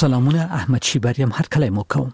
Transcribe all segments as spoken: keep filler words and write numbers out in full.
سلامونه، احمد شیبریم هر کله مو کوم.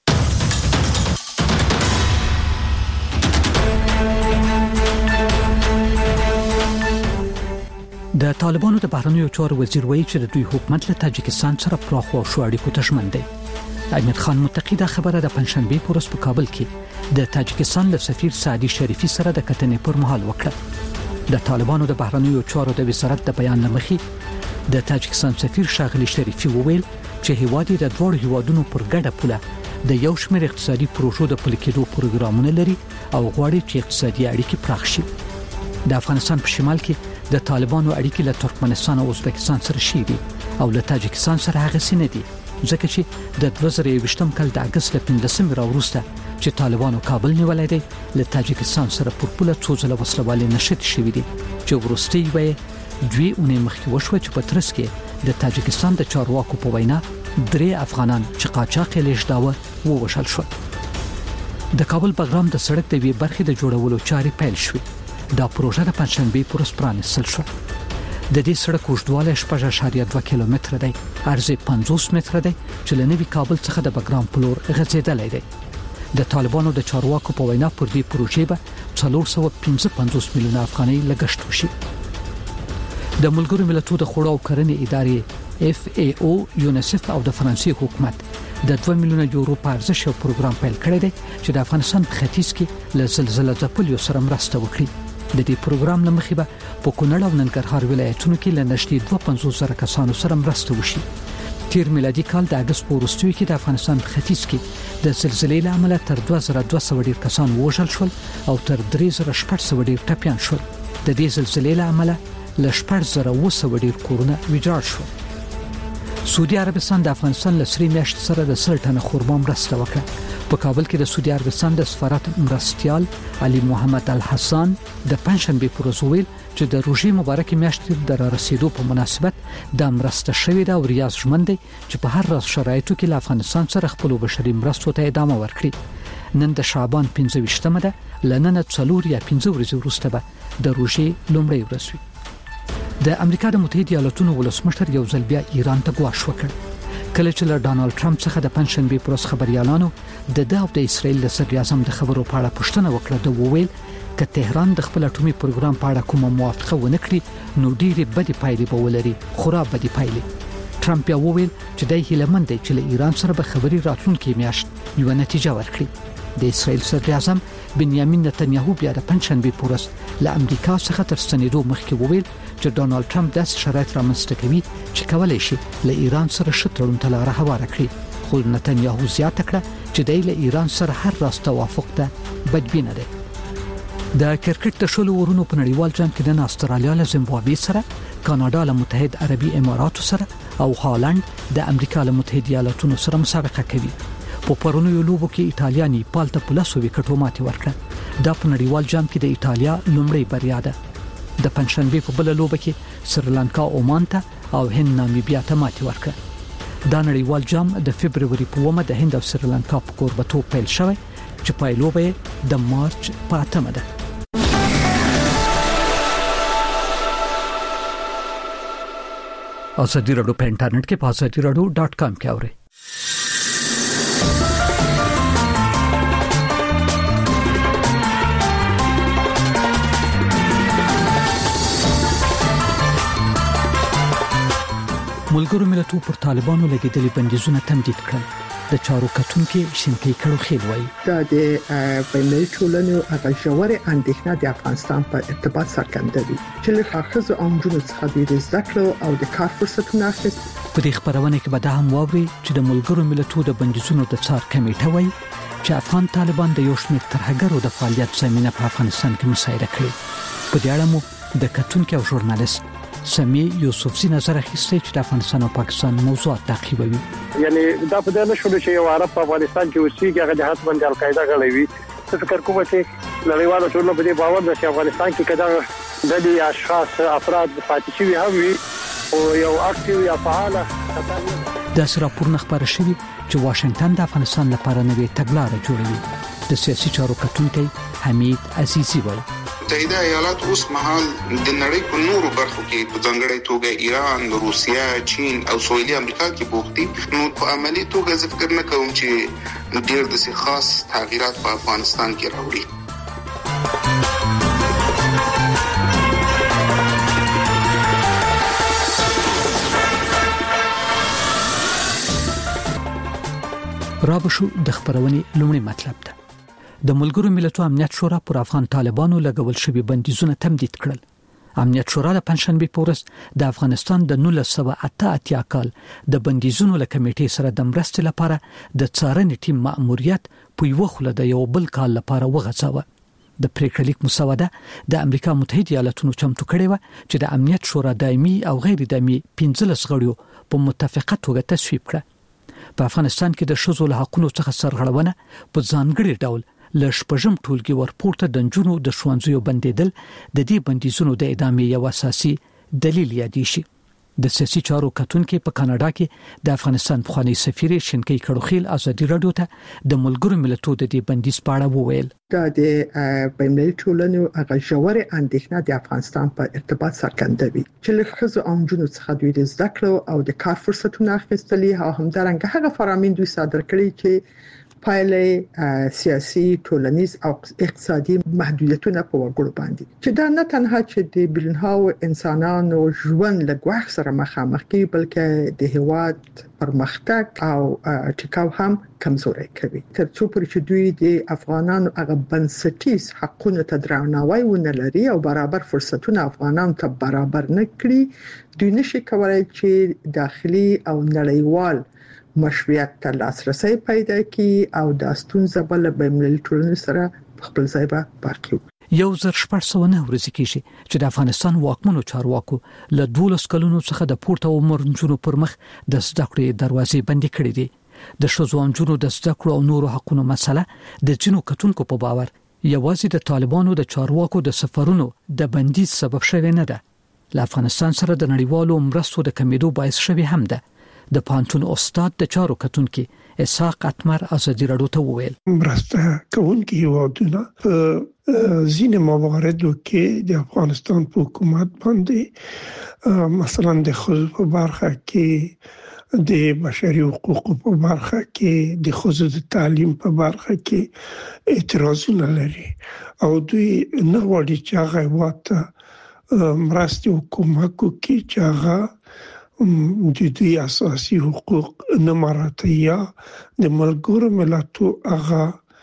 د طالبانو د بهرنیو چارو وزیر وایي چې د دوی حکومت له تاجکستان سره پراخو شو اړیکو ته ژمن دی. امیر خان متقی دا خبره د پنځشنبه په ورځ په کابل کې د تاجکستان له سفیر سعدي شریفي سره د کتنې پر مهال وکړه. د طالبانو د بهرنیو چارو د وزارت د بیان لمخې د تاجکستان سفیر شاغلي شریفي وویل چې هیواد د دوه هیوادونو پر ګډه پوله د یو شمېر اقتصادي پروژو د پلي کېدو پروګرامونه لري او غواړي چې اقتصادي اړیکې پراخ شي. د افغانستان په شمال کې د طالبانو اړیکې له ترکمنستان او ازبکستان سره شي دي او له تاجکستان سره هغه سینه دي ځکه چې د دوه زره یوویشتم کال د اگست له پنځلسمې راوروسته چې طالبانو کابل نیولای دی له تاجکستان سره پر پوله څو ځله وسلوالې نشټ شوې دي چې ورستي وي دوی اونې مخکې وشو چې په ترڅ کې د تاجکستان د چارواکو په وینا درې افغانان چې قاچاق لېږداوه ووژل شول. د کابل بګرام د سړک د وی برخې د جوړولو چارې پیل شوې. دا پروژه د پنځشنبه پر ورځ پرانیستل شو. د دې سړک اوږدوالی شپږ اعشاریه دوه کیلومتره دی، عرض یې پنځوس متره دی چې له نوي کابل څخه د بګرام په لور غځېدلی دی. د طالبانو د چارواکو په وینا پر دې پروژې به څلور سوه پنځه پنځوس میلیونه افغانۍ لګښت وشي. د ملګرو ملتونو د خوړو او کرنې ادارې اف ای او، یونیسف او د فرانسې حکومت د دوه میلیونه یورو په ارزښت یو پروګرام پیل کړی دی چې د افغانستان په ختیځ کې له زلزلې ځپلیو سره مرسته وکړي. د دې پروګرام لمخې به په کونړ او ننګرهار ولایتونو کې له نږدې دوه پنځوس زره کسانو سره مرسته وشي. تیر میلادي کال د اگست په وروستیو کې د افغانستان په ختیځ کې د زلزلې له امله تر دوه زره دوه سوه ډیر کسان وژل شول او تر درې زره شپږ سوه ډیر ټپیان شول. د دې زلزلې له امله له شپږ زره اوه سوه ډیر کورونه ویجاړ شول. سعودي عربستان د افغانستان له سری میاشت سره د سل ټنه خرما مرسته وکړه. په کابل کې د سعودي عربستان د سفارت مرستیال علي محمد الحسن د پنځشنبه پر ورځ ویل چې د روژې مبارکې میاشتې د را رسیدو په مناسبت د مرسته شوې ده او ریاض ژمن دی چې په هر راز شرایطو کې له افغانستان سره خپل بشري مرستو ته ادامه ورکړي. نن د شعبان پنځه ویشتمه ده، لنن څلور یا پنځه ورځې وروسته به د روژې لومړی ورځ وي. د امریکا د متحده ایالاتونو ولسمشر یو ځل بیا ایران ته ګواښ وکړ. کله چې له ډانلډ ټرمپ څخه د پنځشنبه پر ورځ خبريالانو د د او د اسرائیل د صدر اعظم د خبرو په اړه پوښتنه وکړه، د وویل ک تهران د خپل اټومي پروګرام په اړه کومه موافقه ونه کړي نو ډېری بدې پایلې به ولري، خورا بدې پایلې. ټرمپ یې وویل چې د هیلمن دی چې له ایران سره به خبري راتلونکي میاشت یو نتیجه ورکړي. د اسرائیل صدر اعظم بنیامین نتنیاهو بیا د پنځشنبه پر ورځ له امریکا څخه تر ستنېدو مخکې وویل چې ډانلډ ټرمپ داسې شرایط رامنځته کوي چې کولای شي له ایران سره ښه تړون ته لاره هواره کړي. خو نتنیاهو زیاته کړه چې د له ایران سره هر راز توافق ته بدبینه دی. د کرکټ د شلو ورونو په نړیوال جام کې د استرالیا له زیمبابوې سره، کاناډا له متحد عربي اماراتو سره او هالند د امریکا له متحده ایالاتونو سره مسابقه کوي. په پرونیو لوبو کې ایتالیا نیپال ته په لسو وکټو ماتې ورکړه. دا په نړیوال جام کې د ایتالیا لومړی بریا ده. د پنځشنبه په بل لوبه کې سریلانکا عمان ته او هند نامیبیا ته ماتې ورکړه. دا نړیوال جام د فبرवरी په اوومه د هند او سریلانکا په کوربتوب پیل شوی چې پایلوبه د مارچ په اتمه ده. ازادي رادیو په انټرنیټ کې په ازادي رادیو ډاټ کام کې اورئ. ملګرو ملتونو پر طالبانو لګیدلي بندیزونه تمدید کړل. د چارو کتونکو شینکی کړو خېل وایي دا د بین‌المللي ټولنې هغه ژورې اندېښنه د افغانستان په ارتباط څرګندوي چې له خاصه عمرونو څخه د زده کړو او د کار فرصتونو اخیست. په دې خبرونه کې به دا هم واوري چې د ملګرو ملتونو د بندیزونو د څار کمیټه وایي چې افغان طالبان د یو شمېر ترهګرو د فعالیت زمينه په افغانستان کې مساعده کړې. په دې اړه مو د کتونکو او ژورنالیست سمي یوسفزي نظر اخیستی چې د افغانستان او پاکستان موضوعات تعقیبوي. یعنی دا په دې نشو چې یو عرب په افغانستان کې اوسېږي هغه جهات باندې القاعده غړوي. څه فکر کوم چې نړیوال ټولنه په دې باور ده چې افغانستان کې کدا د دې اشخاص افراد پاتې شوي هم وي او یو اکټیو یا فعال خطر د راپور خبره شوی چې واشنگټن د افغانستان لپاره نوې تګلارې جوړوي. د سیاسي چارو کتونکو حمید عزیزی وایي متحده ایالات اوس مهال د نړۍ په نورو برخو کې په ځانګړي توګه ایران، روسیه، چین او سویلي امریکا کې بوختي. نو په عملی توګه زه فکر نه کوم چې ډېر د خاص تغیرات په افغانستان کې راوړي. رابشو د خبرونې لومړی مطلب ده. د ملګرو ملتونو امنیت شورا پر افغان طالبانو لګول شوی بندیزونه تمدید کړل. امنیت شورا د پنځشنبه په ورځ د افغانستان د نولس سوه اته اتیا کال د بندیزونو له کمیټې سره د مرستې لپاره د څارنې ټیم مأموریت په یو خله د یو بل کال لپاره وغځاوه. د پریکړه لیک مسوده د امریکا متحده ایالاتونو چمتو کړې و چې د امنیت شورا دایمي او غیر دایمي پنځلس غړیو په متفقه توګه تصویب کړه. په افغانستان کې د ښځو له حقوقو څخه سرغړونه په ځانګړي ډول ل شپږم ټولګي ورپورته د نجونو د ښوونځیو بندیدل د دې بندیزونو د ادامې یو اساسي دلیل یادی شي. د سیاسي چارو کتونکو په کاناډا کې د افغانستان خواني سفیر شینکي کړوخیل ازادي رادیو ته د ملګرو ملتونو د دې بندیز په اړه وویل. دا د بین‌المللي ټولنې هغه ژورې اندېښنه د افغانستان په ارتباط څرګندوي چې له ښځو او نجونو څخه دوی د زده کړو او د کار فرصتونو اخیستلي او همدارنګه هغه فرامین دوی صادر کړي چې پایلې سیاسي، ټولنیز او اقتصادي محدودیتونه په وګړو باندې چې دا نه تنها چې د بلنهاو انسانانو ژوند له ګواښ سره مخامخ کوي بلکې د هیواد پرمختګ او ټیکاو هم کمزوري کوي. ترڅو پر چې دوی د افغانانو هغه بنسټیز حقوقو ته درناوی ونه لري او برابر فرصتونه افغانانو ته برابر نه کړي، دوی نشي کولای چې داخلي او نړیوال مشروعیت ته لاسرسي پیدا کړي او د ستونزې بل بین‌المللي ټولنې سره خپل ځای به باقي وي. یو زر شپږ سوه نه ورځې کېږي چې د افغانستان واکمنو چارواکو له دولس کلونو څخه د پورته عمر نجونو پر مخ د زده کړې دروازې بندې کړې دي. د ښځو او نجونو د زده کړو او نورو حقوقو مسله د ځینو کتونکو په باور یوازې د طالبانو د چارواکو د سفرونو د بندیز سبب شوی نه ده. له افغانستان سره د نړیوالو مرستو د کمیدو باعث شوی هم ده. د پانتون استاد د چارو کتونکي اسحاق اتمر ازادي رادیو ته وویل. مرسته کوونکي هیوادونه په ځینې مواردو کې د افغانستان په حکومت باندې مثلا د ښځو په برخه کې، د بشري حقوقو په برخه کې، د ښځو د تعلیم په برخه کې اعتراضونه لري او دوی نه غواړي چې هغه هیواد مرستې حکومت کوي چې هغه د دوی اساسي حقوق نه مراعاتي یا د ملګرو ملتونو هغه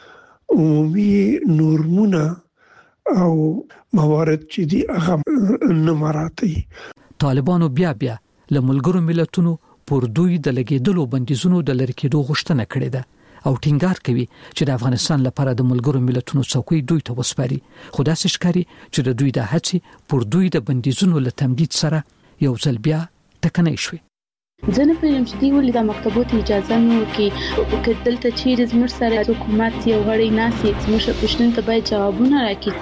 عمومي نورمونه او موارد چې دي هغه نه مراعاتي. طالبانو بیا بیا له ملګرو ملتونو پر دوی د لګیدلو بندیزونو د لری کېدو غوښتنه کړې ده او ټینګار کوي چې د افغانستان لپاره د ملګرو ملتونو څوکۍ دوی ته وسپاري. خو داسې ښکاري چې د دوی د هڅې پر دوی د بندیزونو له تمدید سره یو ځل بیا ټکنۍ شوي. زه نه پوهیږم چې دوی ولې د مکتبو ته اجازه نه ورکوي که دلته چیرې زموږ سره حکومت یو غړی ناسي زموږ پوښتنو ته باید جوابونه راکړي.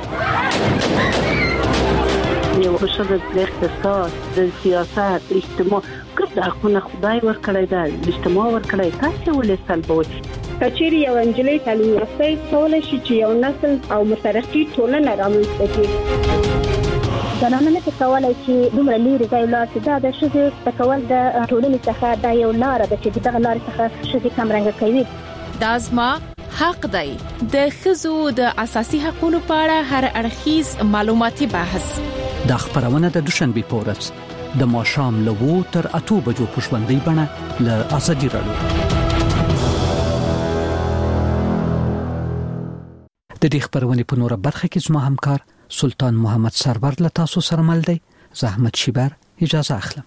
یو ښځه د اقتصاد، د سیاست، اجتماع ګډ حقونه خدای ورکړی دی، اجتماع ورکړی، تاسو ولې سلبوئ؟ کچېرې یو انجلۍ تعلیم یافته کولای شي چې یو نسل او مترقي ټولنه رامنځته کړي. زنانه نه کولای چې دومره لري ځای لاړ شي. دا د ښځې تکول د ټولنې څخه دا یو لار ده چې دغه لار څخه ښځې کمرنګ کوي. دا زما حق دی. د ښځو د اساسي حقوقو په اړه هر اړخیز معلوماتي بحث. دا خبرونه د دوشنبه په ورځ د ماښام له وو تر اته بجو په ژوندۍ بڼه له ازادي رادیو. د دې خبرونې په نوره برخه کې زما همکار سلطان محمد سرور له تاسو سره مل دی. زحمت شیبر اجازه اخلم.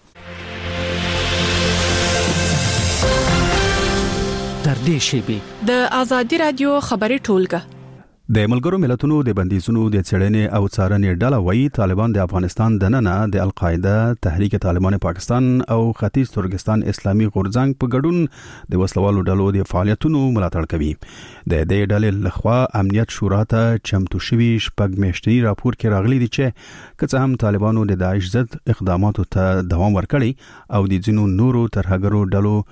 تر دې شیبې د ازادي رادیو خبري ټولګه د ملګرو ملتونو د بندیزونو د څېړنې او څارنې ډله وایي طالبان د افغانستان دننه د القاعده، تحریک طالبان پاکستان او ختیځ ترکستان اسلامي غورځنګ په ګډون د وسلوالو ډلو د فعالیتونو ملاتړ کوي. د دې ډلې لخوا امنیت شورا ته چمتو شوی شپږ میاشتنی راپور کې راغلي دي چې که څه هم طالبانو د داعش ضد اقداماتو ته دوام ورکړي او د ځینو نورو ترهګرو ډلو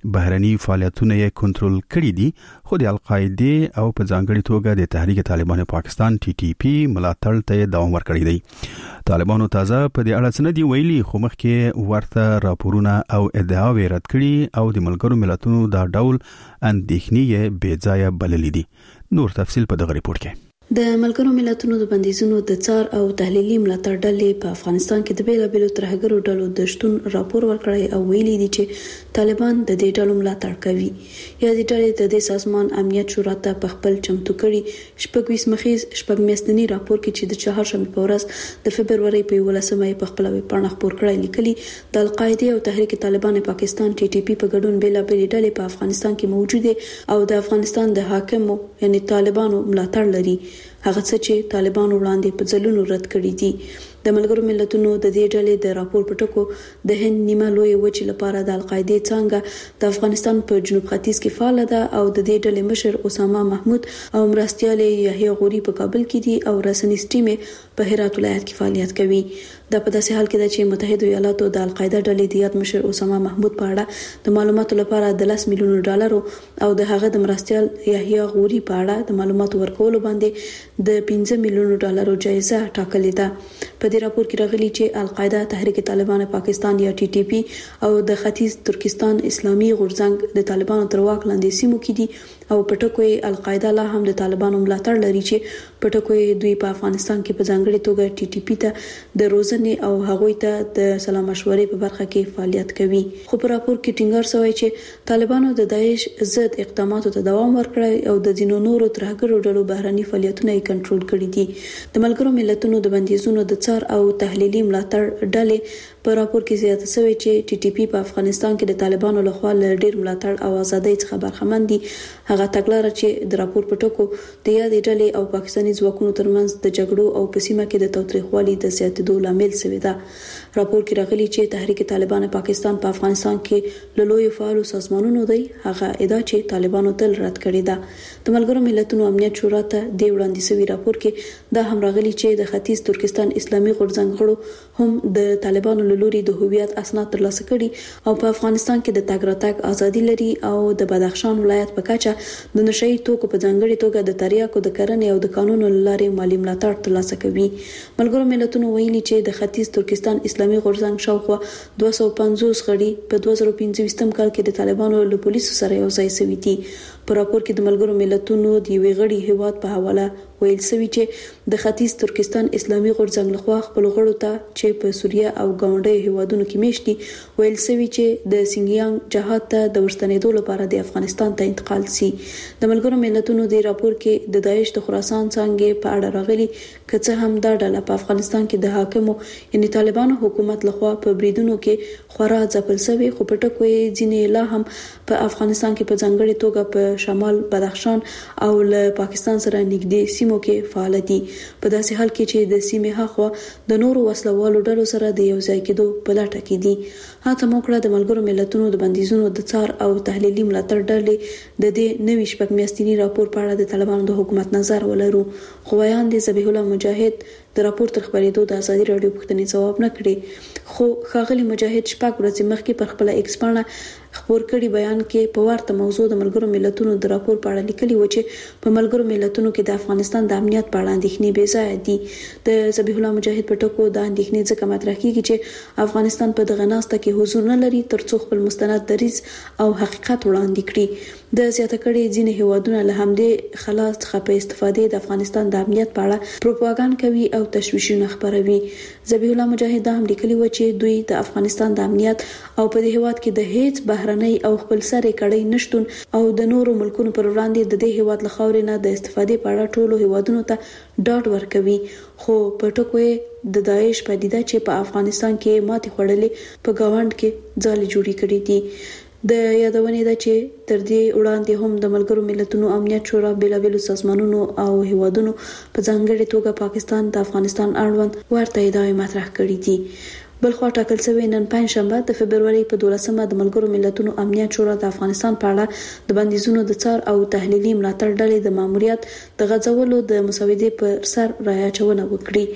بهرني فعالیتونه یې کنټرول کړي دي، خو د القاعده او په ځانګړي توګه د تحریک طالبان پاکستان ټي ټي پی ملاتړ ته دوام ورکړی دی. طالبانو تازه په دې اړه څه دي ویلي، خو مخکې ورته راپورونه او ادعاوې رد کړي او د ملګرو ملتونو دا ډول اندېښنې بې ځایه بللې دي. نور تفصیل په دغه ریپورت کې. د ملګرو ملتونو د بندیزونو د څار او تحلیلي ملاتړ ډلې په افغانستان کې د بیلابېلو ترهګرو ډلو د شتون راپور ورکړی او ویلي دي چې طالبان د دې ډلو ملاتړ کوي. یا د ډلې د دې سازمان امنیت شورا ته په خپل چمتو کړي شپږ مخیز شپږ میاشتنی راپور کې چې د چهارشنبه په ورځ د فبرवरी په ولسمه په خپل ویبپاڼه خپور کړی لیکلي د القاعده او تحریک طالبان پاکستان ټي ټي پی په ګډون بیلابېلې ډلې په افغانستان کې موجود دي او د افغانستان د حاکمو یعنی طالبانو ملاتړ لري، هغه څه چې طالبانو وړاندې په ځلونو رد کړی دي. د ملګرو ملتونو د دې ډلې د راپور په ټکو د هند نیمه لوی وچې لپاره د القاعده څنګه د افغانستان په جنوب ختیځ کې فعال ده او د دې ډلې مشر اسامه محمود او مرستيال یحیی غوري په کابل کې دي او رسنیز ټیم په هرات ولایت کې فعالیت کوي. دا په داسې حال کې ده چې متحده ایالاتو د القاعده ډلې د یاد مشر اسامه محمود په اړه د معلوماتو لپاره د لس میلیون ډالر او د هغه د مرستيال یحیی غوري په اړه د معلوماتو ورکولو باندې د پنځه میلیون ډالر جایزه ټاکلې ده. په دې راپور کې راغلي چې القاعده تحریک طالبان پاکستان یا ټي ټي پی او د ختیځ ترکستان اسلامي غورځنګ د طالبانو تر واک لاندې سیمو کې دي او په ټکو یې القاعده لا هم د طالبانو ملاتړ لري چې په ټکو یې دوی په افغانستان کې په ځانګړي توګه ټي ټي پی ته د روزنې او هغوی ته د سلا مشورې په برخه کې فعالیت کوي. خو په راپور کې ټینګار شوی چې طالبانو د داعش ضد اقداماتو ته دوام ورکړی او د ځینو نورو ترهګرو ډلو بهرني فعالیتونه یې کنټرول کړي دي. د ملګرو ملتونو د بندیزونو د څار او تحلیلي ملاتړ ډلې په راپور کې زیاته شوی چې ټي ټي پی په افغانستان کې د طالبانو لخوا له ډیر ملاتړ او ازادۍ څخه برخمن دي. هغه تګلاره چې د راپور په ټکو د یادې ډلې او پاکستاني ځواکونو ترمنځ د جګړو او په سیمه کې د تاوتریخوالي د زیاتېدو لامل شوی ده. راپور کې راغلي چې تحریک طالبان پاکستان په افغانستان کې له لوی فعالو سازمانونو دی، هغه ادعا چې طالبانو تل رد کړې ده. د ملګرو ملتونو امنیت شورا ته د وړاندې شوی راپور کې دا هم راغلي چې د ختیځ ترکستان اسلامي غورځنګ غړو هم د طالبانو له لوري د هویت اسناد ترلاسه کړي او په افغانستان کې د تګ راتګ ازادي لري او د بدخشان ولایت په کچه د نشئی توکو په ځانګړي توګه د تریاکو د کرنې او د قانونو لارې مالی ملاتړ ترلاسه کوي. ملګرو ملتونو ویلي چې د ختیځ ترکستان اسلامي غورځنګ شاوخوا دوه سوه پنځوس غړي په دوه زره پنځه کال کې د طالبانو له پولیسو سره یو ځای شوي دي. په راپور کې د ملګرو ملتونو د یوې غړي هیواد په حواله ویل شوی چې د ختیځ ترکستان اسلامي غورځنګ لخوا خپل غړو ته چې په سوریه او ګاونډي هیوادونو کې میشتي ویل شوی چې د سینګیانګ جهاد ته د ورستنېدو لپاره د افغانستان ته انتقال شي. د ملګرو ملتونو د راپور کې د داعش د خراسان څنګه په اړه راغلي کڅه هم دا ډله په افغانستان کې د حاکمو یعنی طالبانو حکومت لخوا په بریدونو کې خورا ځپل شوی، خو په ټکو یې ځینې لا هم په افغانستان کې په ځانګړي توګه په شمال بدخشان او له پاکستان سره نږدې سیمو کې فعال دي. په داسې حال کې چې د سیمې هاخوا د نورو وسلوالو ډلو سره د یو ځای کېدو په لټه کې دي. هڅه موکړه د ملګرو ملتونو د بندیزونو د څار او تحلیلي ملاتړ ډلې د دې نوي شپږ میاشتني راپور په اړه د طالبانو د حکومت نظر ولرو. خو بیان د ذبیح الله مجاهد د راپور تر خبرېدو د ازادي رادیو پوښتنې ځواب نه کړي، خو ښاغلي مجاهد شپږ ورځې مخکې پر خپل ایکس پاڼه خبر کړي بیان کې په ورته موضوع د ملګرو ملتونو د راپور په اړه لیکلي و چې په ملګرو ملتونو کې د افغانستان د امنیت په اړه اندېښنې بې ځایه دي. د ذبیح الله مجاهد په ټکو د اندېښنې ځکه مطرح کیږي چې افغانستان په دغه ناسته کې حضور نه لري ترڅو خپل مستند دریځ او حقیقت وړاندې کړي. د زیاته کړي ځینې هیوادونه له همدې خلاص څخه په استفادې د افغانستان د امنیت په اړه پروپاګاندا کوي او تشویشونه خپروي. ذبیح الله مجاهد دا هم لیکلي و چې دوی د افغانستان د امنیت او په دې هیواد کې د هیڅ بهرنۍ او خپل سره کړي نشټون او د نورو ملکونو پر وړاندې د دې هیواد لخوا نه د استفادې په اړه ټولو هیوادونو ته ډاډ ورکوي. خو په ټکو د داعش پدیده چې په افغانستان کې ماتې خوړلې په گاوند کې ځالې جوړې کړې دي. د یادونې ده چې تر دې وړاندې هم د ملګرو ملتونو امنیت شورا بیلابېلو سازمانونو او هیوادونو په ځانګړي توګه پاکستان د افغانستان اړوند ورته ادعاوې مطرح کړې دي. بلخوا ټاکل شوی نن پنځشنبه د فبرवरी په دولسمه د ملګرو ملتونو امنیت شورا د افغانستان په اړه د بندیزونو د څار او تحلیلي ملاتړ ډلې د ماموریت د غځولو د مسودې پر سر رایه چونه وکړي.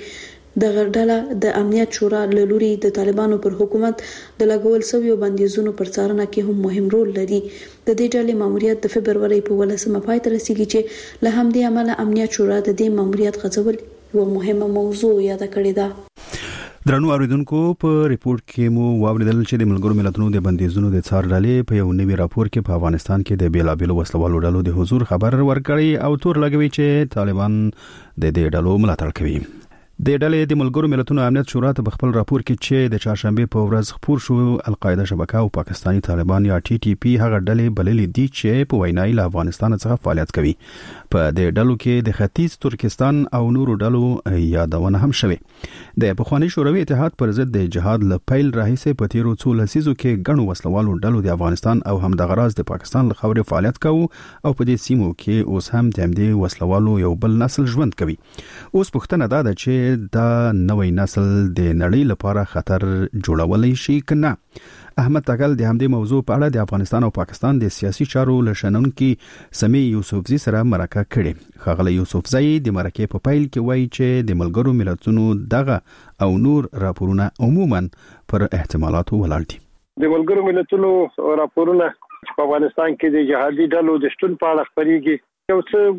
د غړډاله د امنیت شورا له لوري د طالبانو پر حکومت د لګول شویو بندیزونو پر څارنه کې هم مهم رول لري. د دې ډلې ماموریت د فبرवरी په ولسمه پای ته رسیدي چې له همدې عمله امنیت شورا د دې ماموریت غځول یو مهمه موضوع یاد کړې ده. درنو اوریدونکو په ریپورت کې مو واوریدل چې د ملګرو ملتونو د بندیزونو د څار ډلې په یو نوي راپور کې په افغانستان کې د بیلابېلو وسلوالو ډلو د حضور خبر ورکړی او تور لګوي چې طالبان د دې ډلو ملاتړ کوي. د ډلې د ملګرو ملتونو امنیت شورا ته خپل راپور کې چې د چهارشنبه په ورځ خبر شو القاعده شبکه او پاکستانی طالبان یا ټي ټي پی هغه ډلې بللې دي چې په وینای له افغانستان څخه فعالیت کوي. په دې ډلو کې د ختیځ ترکستان او نورو ډلو یادونه هم شوه. د پخوانی شوروي اتحاد پر ضد د جهاد له پیل راهیسې په تیرو څو لسیزو کې ګڼو وسلوالو ډلو د افغانستان او همدغه راز د پاکستان له خاورې فعالیت کوي او په دې سیمو کې اوس هم د همدې وسلوالو یو بل نسل ژوند کوي. اوس پوښتنه ده چې دا نوې نسل د نړۍ لپاره خطر جوړولای شي کنه. احمد تاګل د همدې موضوع په اړه د افغانستان او پاکستان د سیاسي چارو لشنونکو سمي یوسفزي سره مرکه کړې. خغله یوسفزي د مرکه په پیل کې وایي چې د ملګرو ملتونو دغه او نور راپورونه عموما پر احتمالاتو ولاړ دي. د ملګرو ملتونو راپورونه په افغانستان کې د جهادي ډلو د شتون په اړه خبريږي. یو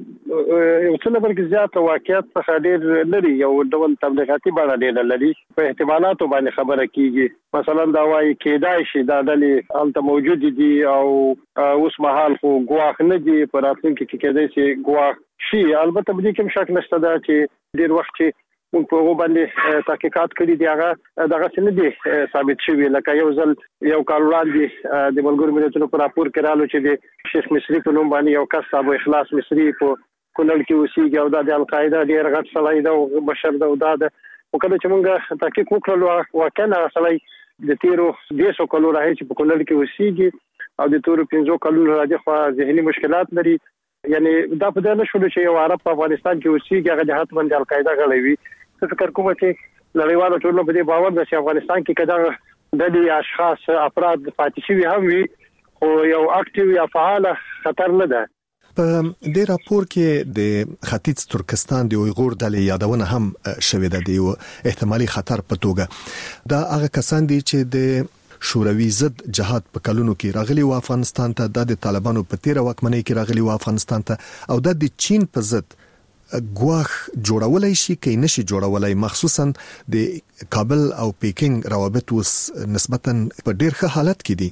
څه یو څه لپاره زیات واقعیت څخه ډېر لري، یو ډول تبلیغاتي بڼه ډېر لري. په احتمالاتو باندې خبره کیږي. مثلا دا وايي کېدای شي دا ډلې هلته موجود دي او اوس مهال خو ګواښ نه دي، په راتلونکي کې کېدای شي ګواښ شي. البته په دې کې شک نشته دا چې ډېر وخت چې موږ په هغه باندې تحقیقات کړي دي هغه دغه څه نه دي ثابت شوی. لکه یو ځل یو کال وړاندې د ملګرو ملتونو په راپور کې رالو چې د شیخ مصری په نوم باندې یو کس ابو اخلاص مصری په کونړ کې اوسېږي او د القاعده ډېر غټ سړی دی او بشر دی او دا د وکړه چې موږ تحقیق وکړو واقعا سړی د تیرو دیسو کلو راهي په کونړ کې اوسېږي او د تورو پنځو کلو راځي خو ذهني مشکلات لري. یعنی دا په دې نشو چې یو عرب په افغانستان کې اوسېږي هغه د حتمن د القاعده غړوي. فکر کوم چې نړیوالو ټولنو په دې باور ده چې افغانستان کې کدا د دې اشخاص افراد پاتې شوي هم وي خو یو اکټیو یا فعال خطر نه ده. په دې راپور کې د ختیځ ترکستان د اویغور ډلې یادونه هم شوې ده د یو احتمالي خطر په توګه. دا هغه کسان دي چې د شوروي ضد جهاد په کلونو کې راغلي و افغانستان ته، د طالبانو په تیر واکمنۍ کې راغلي و افغانستان ته او د چین په ضد ګواښ جوړولای شي کې نشي جوړولای، مخصوصا د کابل او پیکینګ روابط اوس نسبتا په ډیر ښه حالت کې دي.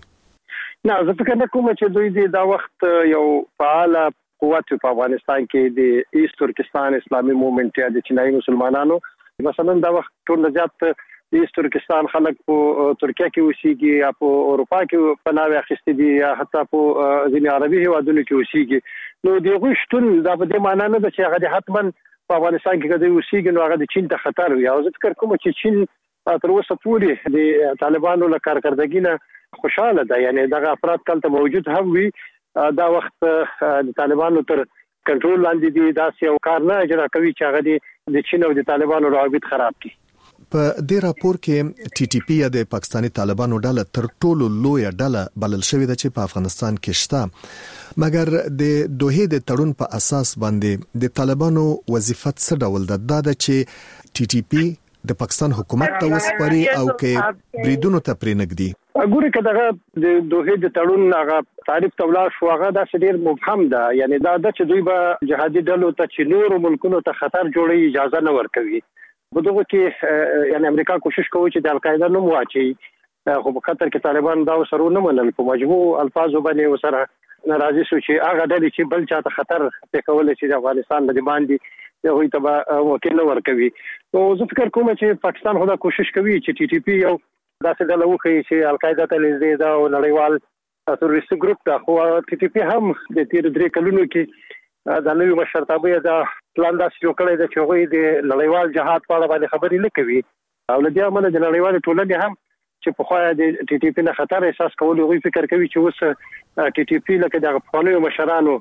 نه زه فکر نه کوم چې دوی د دا وخت یو فعال قوت په افغانستان کې د ایست ترکستان اسلامي موومېنټ یا د چینایي مسلمانانو مثلا دا وخت ټول زیات د ایست ترکستان خلک په ترکیه کې اوسېږي یا په اروپا کې پناه اخیستي دي یا حتی په ځینې عربي هیوادونو کې اوسېږي. نو دغه شتون دا په دې معنی نه ده چې هغه حتمن په افغانستان کې کده اوسېږي نو هغه د چین ته خطر وي. او زه فکر کوم چې چین تر اوسه پورې د طالبانو له کارکردګۍ نه خوشاله ده. یعنی دغه افراد کله موجود هم وي دا وخت د طالبانو تر کنټرول لاندې دي، دا یو کار نه اجرا کوي چې هغه د چین او د طالبانو روابط خراب کړي. په دې راپور کې ټي ټي پی یا د پاکستانی طالبانو ډله تر ټولو لوی ډله بلل شوې ده چې په افغانستان کې شته، مګر د دوه د تړون په اساس باندې د طالبانو وظیفه څه ډول ده؟ دا ده چې ټي ټي پی د پاکستان حکومت ته وسپاري او کې بریدونو ته پرېنګدي. ګوري کداغه د دوه د تړون هغه تعریف تولا شو هغه د ډیر مبهم ده. یعنی دا د چې دوی به جهادي ډلو ته چې نور ملکونو ته خطر جوړي اجازه نه ورکوي. په دغه کې یعنی امریکا کوشش کوي چې د القاعده نوم واچي، خو په خطر کې طالبان دا وسرو نه منل. په مجموع الفاظو باندې وسره ناراضي شو چې هغه ډلې چې بل چاته خطر ته کول چې د افغانستان د باندې هغه ته وکیل ورکوي. نو زه فکر کوم چې پاکستان خدا کوشش کوي چې ټي ټي پی یو داسې ډله وکړي چې القاعده ته نږدې ده او نړیوال تروریستي ګروپ ته. خو ټي ټي پی هم د تیر درې کلونو کې د نوې مشرتابه د پلان داسې جوړ کړی دی چې هغوی د نړیوال جهاد په اړه باندې خبرې نه کوي او له دې امله د نړیوالې ټولنې هم چې پخوا د ټي ټي پی نه خطر احساس کول هغوی فکر کوي چې اوس ټي ټي پی لکه د پخوانیو مشرانو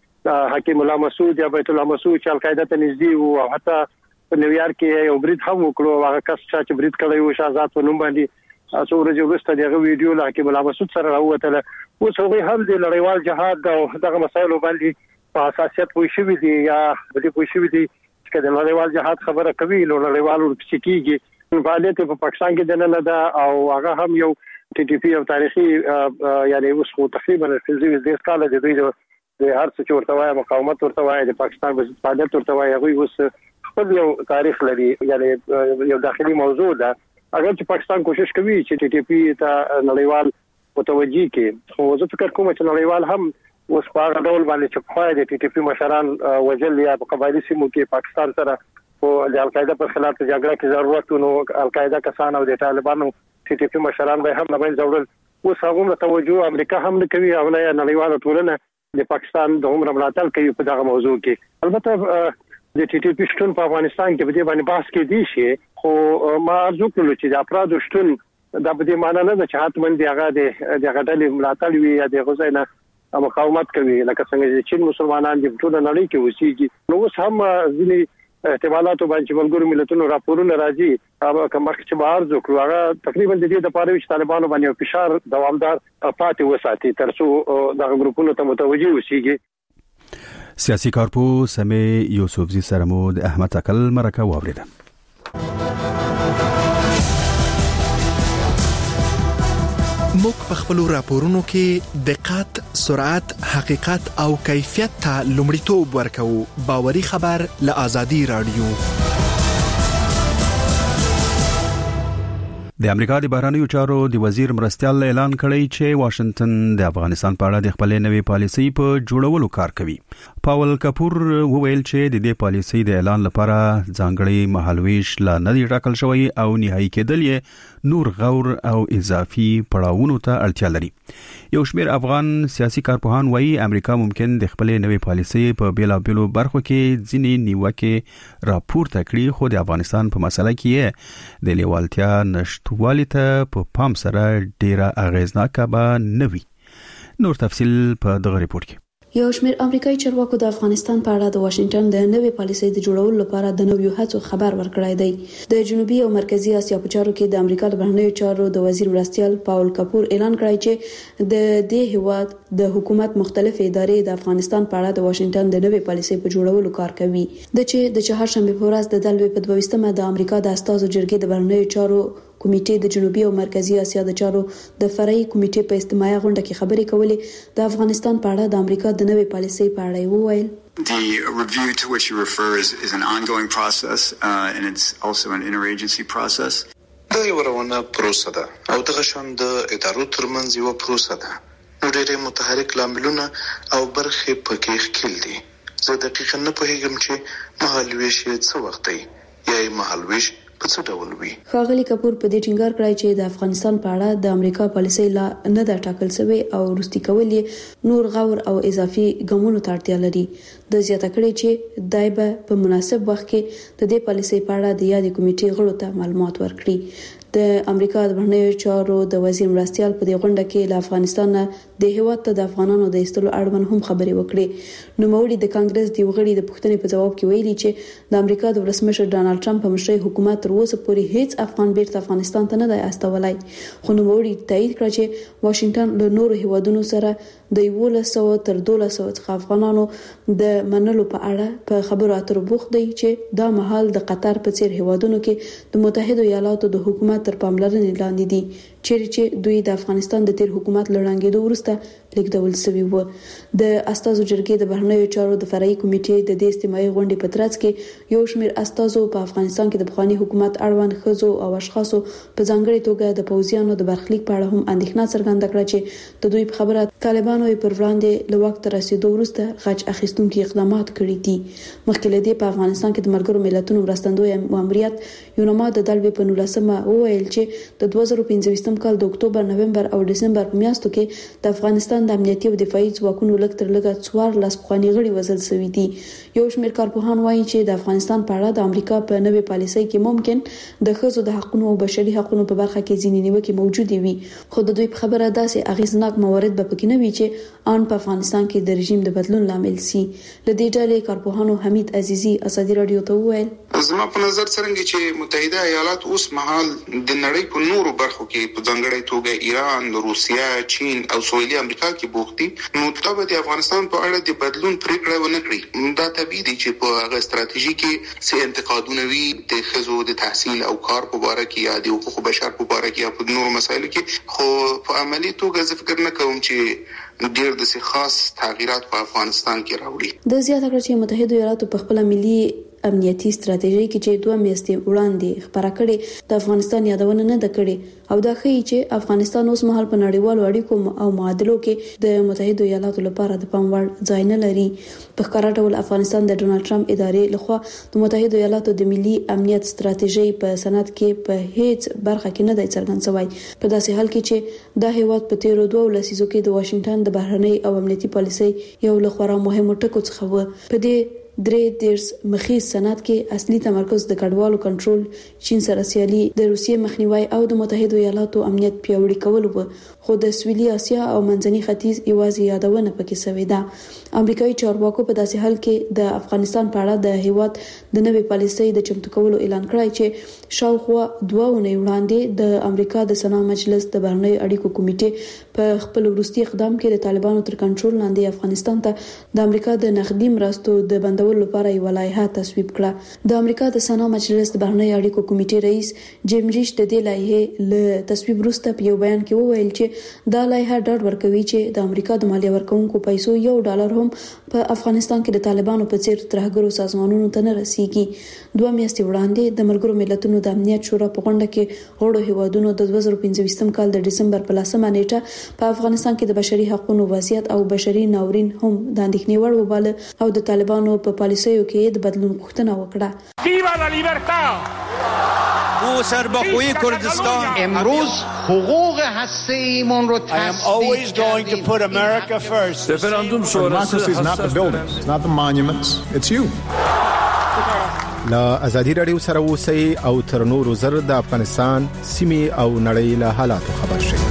حکیم الله مسعود یا بیت الله مسعود چې القاعده ته نږدې وو او حتی په نیویارک کې یو برید هم وکړو. هغه کس چې برید کړی و شهزاد په نوم باندې څو ورځې وروسته دغه ویډیو له حکیم الله مسعود سره راووتله. اوس هغوی هم د نړیوال جهاد او دغه مسایلو باندې په اساسیت پوه شوي دي یا په دې پوه شوي دي چې کده نړیوال جهاد خبره کوي نو نړیوال ورپسې کیږي فعالیت په پاکستان کې دنه ده او هغه هم یو ټي ټي پی او تاریخي یعنی اوس خو تقریبا فزیوي د سکاله د دوی د هر څه ورته وایي مقاومت ورته وایي د پاکستان په فعالیت ورته وایي هغه اوس خپل یو تاریخ لري یعنی یو داخلي موضوع ده اگر چې پاکستان کوشش کوي چې ټي ټي پی ته نړیوال متوجي کې خو زه فکر کوم چې نړیوال هم اوس په هغه ډول باندې چې په د ټي ټي پی مشران وجل یا په قبایلی سیمو کې پاکستان سره او د القاعده پر خلاف جګړه کې ضرورت نو القاعده کسان او د طالبانو ټي ټي پی مشران به هم نه بین ضرورت اوس هغه توجه امریکا هم نه کوي او نه نړیواله ټولنه د پاکستان د عمر ملاتړ کوي په دغه موضوع کې البته د ټي ټي پی شتون په افغانستان کې په دې باندې بحث کې دي شي خو ما ارزو کړل چې د افراد شتون د بده معنی نه چې حتمن دی هغه د هغه ډلې ملاتړ وي یا د غزاینه مقاومت کوي لکه څنګه چې چین مسلمانان د ټول نړۍ کې وسیږي نو اوس هم ځینې احتمالاتو باندې ملګرو ملتونو راپورونه راځي هغه کوم چې بهر ځکو هغه تقریبا د دې د پاره چې طالبانو باندې فشار دوامدار پاتې وساتي ترڅو دغه ګروپونو ته متوجي وسیږي سیاسي کارپوه سمې یوسفزي سره مو د احمد اکل مرکه واوریده موږ په خپل راپورونو کې دقت، سرعت، حقیقت او کیفیت ته لومړیتوب ورکوو. باوري خبر له آزادي رادیو. د امریکا د بهرنیو چارو د وزیر مرستیال اعلان کړی چې واشنگټن د افغانستان په اړه د خپل نوې پالیسۍ په جوړولو کار کوي. پاول کپور وویل چې د دې پالیسۍ د اعلان لپاره ځانګړي مهالويش لا نه دی ټاکل شوی او نهایی کېدل یې نور غور او اضافي پړاوونو ته اړتیا لري. یو شمېر افغان سیاسي کارپوهان وایي امریکا ممکن د خپل نوې پالیسۍ په بیلابېلو برخو کې ځینې نیوکې راپورته کړي خو د افغانستان په مسله کې د لیوالتیا نشټوالي ته په پام سره ډیره اغیزناکه به نه وي. نور تفصیل په دغه ریپورت کې. یو شمېر امریکایي چارواکو د افغانستان په اړه د واشنگټن د نوې پالیسۍ د جوړولو لپاره د نویو هڅو خبر ورکړی دی. د جنوبي او مرکزی اسیا په چارو کې د امریکا د بهرنیو چارو د وزیر مرستیال پاول کپور اعلان کړی چې د دې هیواد د حکومت مختلف ادارې د افغانستان په اړه د واشنگټن د نوې پالیسۍ په جوړولو کار کوي. د چې د چهارشنبه په ورځ د دلوي په دویستمه د امریکا د استازو جرګې د بهرنیو چارو کمیټې د جنوبي او مرکزی اسیا د چارو د فرعي کمیټې په اجتماعي غونډه کې خبرې کولې. د افغانستان په اړه د امریکا د نوې پالیسۍ په اړه وویل. The review to which you refer is, is an ongoing process uh, and it's also an interagency process. دا یو روانه پروسه ده او دغه شان د ادارو ترمنځ یو پروسه ده. ډېر متحرک لاملونه او برخې پکې ښکېل دي. زه دقیقاً نه پوهیږم چې مهالویش یې څه وخت دی یا یې مهالویش په څه ډول وي. ښاغلي کپور په دې ټینګار کړی چې د افغانستان په اړه د امریکا پالیسۍ لا نه ده ټاکل شوې او وروستي کول یې نور غور او اضافي ګامونو ته اړتیا لري. د زیاته کړی چې دای به په مناسب وخت کې د دې پالیسۍ په اړه د یادې کمیټې غړو ته معلومات ورکړي. د امریکا د بهرنیو چارو د وزیر مرستیال په دې غونډه کې له افغانستان د هیواد ته د افغانانو د ایستلو اړوند هم خبرې وکړې. نو موري د کانګرس دی وغړي د پښتنې په جواب کې ویلي چې د امریکا د ولسمشر ډانلډ ټرمپ په مشرۍ حکومت تر اوسه پورې هیڅ افغان بیرته افغانستان ته نه دی استولای. خو نو موري تایید کړ چې واشنگټن له نورو هیوادونو سره د یو سوه تر دوه سوه څخه افغانانو د منلو په اړه په خبرو اترو بوخت دی چې دا مهال د قطر په څیر هیوادونو کې د متحده ایالاتو د حکومت تر پاملرنې لاندې دي چیرې چې دوی د افغانستان د تیر حکومت لړانګېدو وروسته لیکدول شوی و. د استازو جرګې د بهرنیو چارو د فرعي کمیټې د دې استماعي غونډې په ترڅ کې یو شمېر استازو په افغانستان کې د بخوانی حکومت اړوند ښځو او اشخاصو په ځانګړي توګه د پوځیانو د برخلیک په اړه هم اندېښنه څرګنده کړه چې د دوی په خبره طالبانو یې پر وړاندې له وخت رسیدو وروسته غچ اخیستونکي اقدامات کړي دي. مخکې له دې په افغانستان کې د ملګرو ملتونو مرستندوی ماموریت یونما د دلوي په نولسمه وویل چې د دوه زره پنځه کال د اکتوبر، نومبر او دسمبر په میاشتو کې د افغانستان د امنیتي او دفاعي ځواکونو لږ تر لږه څوارلس پخواني غړي وژل شوي دي. یو شمېر کارپوهان وایي چې د افغانستان په اړه د امریکا په نوې پالیسۍ کې ممکن د ښځو د حقوقو او بشري حقوقو په برخه کې ځینې نیوکې موجودې وي خو د دوی په خبره داسې اغیزناک موارد به پکې نه وي چې ان په افغانستان کې د رژیم د بدلون لامل شي. له دې ډلې کارپوهانو حمید عزیزي ازادي رادیو ته وویل زما په نظر څرنګه چې متحده ایالات اوس مهال د نړۍ په نورو برخو کې په ځانګړي توګه ایران، روسیا، چین او سویلي امریکا کې بوختي، نو تاسو د افغانستان په اړه د بدلون پریکړه ونه کړی. دا طبيعي دي چې په هغه ستراتیژي کې څه انتقادونه وي د خزو د تحصیل او کار په اړه کې یا د حقوق بشر په اړه کې یا په نورو مسایلو کې، خو په عملي توګه زه فکر نه کوم چې ډېر د خاص تغیرات په افغانستان کې راوړي. د زیاته کړ چې متحده ایالاتو په خپل ملي امنیتي ستراتیژي کې چې دوه میاشتې وړاندې خبره کړې د افغانستان یادونه نه ده کړې او دا ښيي چې افغانستان اوس مهال په نړیوالو اړیکو او معادلو کې د متحده ایالاتو لپاره د پام وړ ځای نه لري. په ښکاره ډول افغانستان د ډونالد ټرمپ ادارې لخوا د متحده ایالاتو د ملي امنیت ستراتیژي په سند کې په هیڅ برخه کې نه دی څرګند شوی، په داسې حال کې چې دا هیواد په تیرو دوه لسیزو کې د واشنگټن د بهرنۍ او امنیتي پالیسۍ یو له خورا مهمو ټکو څخه و. په دې درې دیرش مخیز سند کې اصلي تمرکز د کډوالو کنټرول، چین سره سیالي، د روسیې مخنیوي او د متحده ایالاتو امنیت پیاوړي کول وو، خو د سویلي اسیا او منځني ختیځ یوازې یادونه پکې شوې ده. امریکایي چارواکو په داسې حال کې د افغانستان په اړه د هیواد د نوې پالیسۍ د چمتو کولو اعلان کړی چې شاوخوا دوه اونۍ وړاندې د امریکا د سنا مجلس د بهرنۍ اړیکو کمیټې په خپل وروستي اقدام کې د طالبانو تر کنټرول لاندې افغانستان ته د امریکا د نقدي مرستو د بندولو لپاره یو لایحه تصویب کړه. د امریکا د سنا مجلس د بهرنۍ اړیکو کمیټې رئیس جیم ریش د دې لایحې له تصویب وروسته په یو بیان کې وویل چې دا لایحه ډاډ ورکوي چې د امریکا د مالیه ورکونکو پیسو یو ډالر هم په افغانستان کې د طالبانو په څیر ترهګرو سازمانونو ته نه رسیږي. دوه میاشتې وړاندې د ملګرو ملتونو د امنیت شورا په غونډه کې غړو هیوادونو د دوه زره پنځه کال د دسمبر په لسمه نیټه په افغانستان کې د بشري حقوقو وضعیت او بشري ناورین هم د اندېښنې وړ وباله او د طالبانو په پالیسیو کې د بدلون غوښتنه وکړه. ویوا لا لیبرتا او سربخوی کردستان امروز حقوق هسته‌ایمون رو تصدیق کردیم. رفراندوم شورای is not the buildings, it's not the monuments, it's you. لا ازادي رادیو سره اوسئ او تر نورو زر د افغانستان سیمې او نړۍ له حالاتو خبر شئ.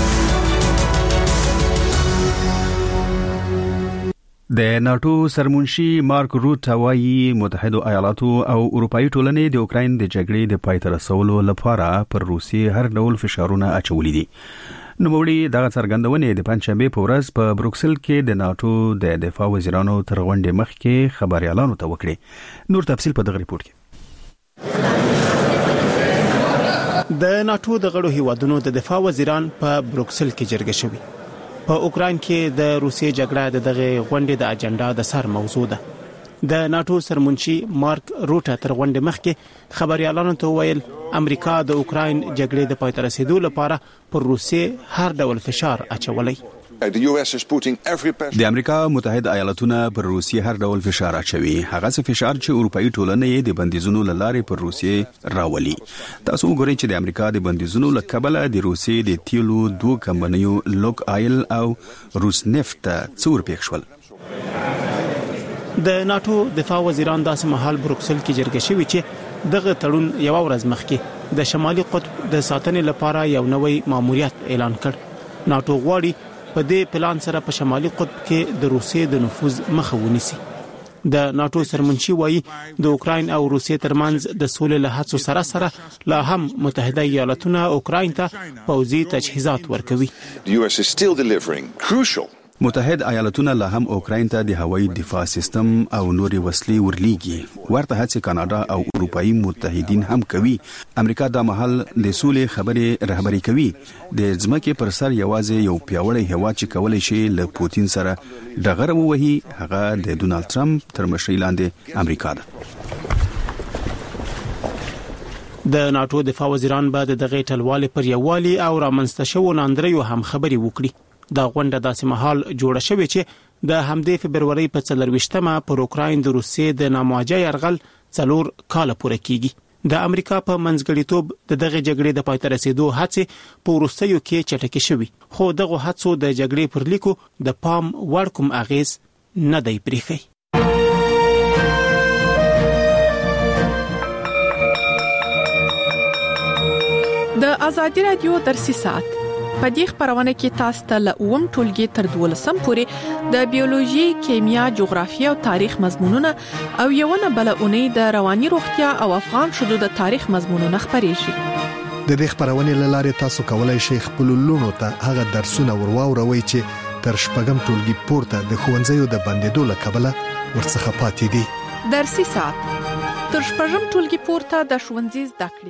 د ناتو سرمنشي مارک روت وايي متحده ایالاتو او اروپאי ټولنې د اوکراین د جګړې د پای ته رسولو لپاره پر روسیې هر ډول فشارونه اچولي دي. نوموړي دغه څرګندونې د پنځشنبه په ورځ په بروکسل کې د ناتو د دفاع وزیرانو تر غونډې مخکې خبريالانو ته وکړي. نور تفصیل په دغه ریپورت کې. د ناتو د غړو هیوادونو د دفاع وزیران په بروکسل کې جرګه شوي. په اوکراین کې د روسیې جګړه د دغه غونډې د اجنډا د سر موضوع ده. د ناتو سرمنشي مارک روټ تر غونډې مخکې خبريالانو ته ویل امریکا د اوکراین جګړې د پای ته رسیدو لپاره پر روسیې هر ډول فشار اچولای. د امریکا متحده ایالاتونه پر روسیې هر ډول فشار اچوي، هغه څه فشار چې اروپאי ټولنې د بندیزونو لارې پر روسیې راولي. تاسو وګورئ چې د امریکا د بندیزونو لکبله د روسیې د تیلو دوه کمپنیو لوک آیل او روس نفت څور پېښول. د ناتو دفاع وزیران داسې مهال بروکسل کې جرګه شوي چې دغه تړون یو ورځ مخکې د شمالي قطب د ساتنې لپاره یو نوی ماموریت اعلان کړ. ناتو غواړي په دې پلان سره په شمالي قطب کې د روسیې د نفوذ مخه ونیسي. د ناتو سرمنشي وایي د اوکراین او روسیې ترمنځ د سولې له هڅو سره سره لا هم متحده ایالاتونه اوکراین ته پوځي تجهیزات ورکوي. متحد ایالاتونه لا هم اوکراین ته د هوایي دفاع سیستم او نوري وسلې ورلېږي. ورته هڅې کاناډا او اروپאי متحدین هم کوي. امریکا د محل د سولې خبرې رهبری کوي. د ځمکې پر سر یوازې یو پیاوړی هیواد چې کولای شي له پوتین سره ډغره ووهي هغه د ډونالد ټرمپ تر مشرۍ لاندې امریکا ده. د ناتو دفاع وزیران به د دغه ټلوالې پر یووالي او رامنځته شوو ناندریو هم خبري وکړي. دا غونډه داسې مهال جوړه شوې چې د همدې فبرورۍ په څلرويشتمه پر اوکراین د روسیې د نامواجه يرغل څلور کال پوره کیږي. د امریکا په منځګړیتوب د دغه جګړې د پای ته رسیدو هڅې په وروستیو کې چټکې شوې، خو دغه هڅو د جګړې پر لیکو د پام وړ کوم اغیز نه دی پریښی. د ازادي رادیو درسي سات په دې خبرونه کې تاسو ته له اوم ټولګي تر دولسم پورې د بیولوژي، کیمیا، جغرافیه او تاریخ مضمونونه او یو نه بل اونۍ د رواني روغتیا او افغان شذو د تاریخ مضمونونه خبرېږي. د دې خبرونه لاره تاسو کولای شئ خپل لونو ته هغه درسونه ورواوروي چې تر شپږم ټولګي پورته د ښوونځیو د بندیدو لکبله ورڅخه پاتې دي. درسي ساعت تر شپږم ټولګي پورته د ښوونځي زده کړې.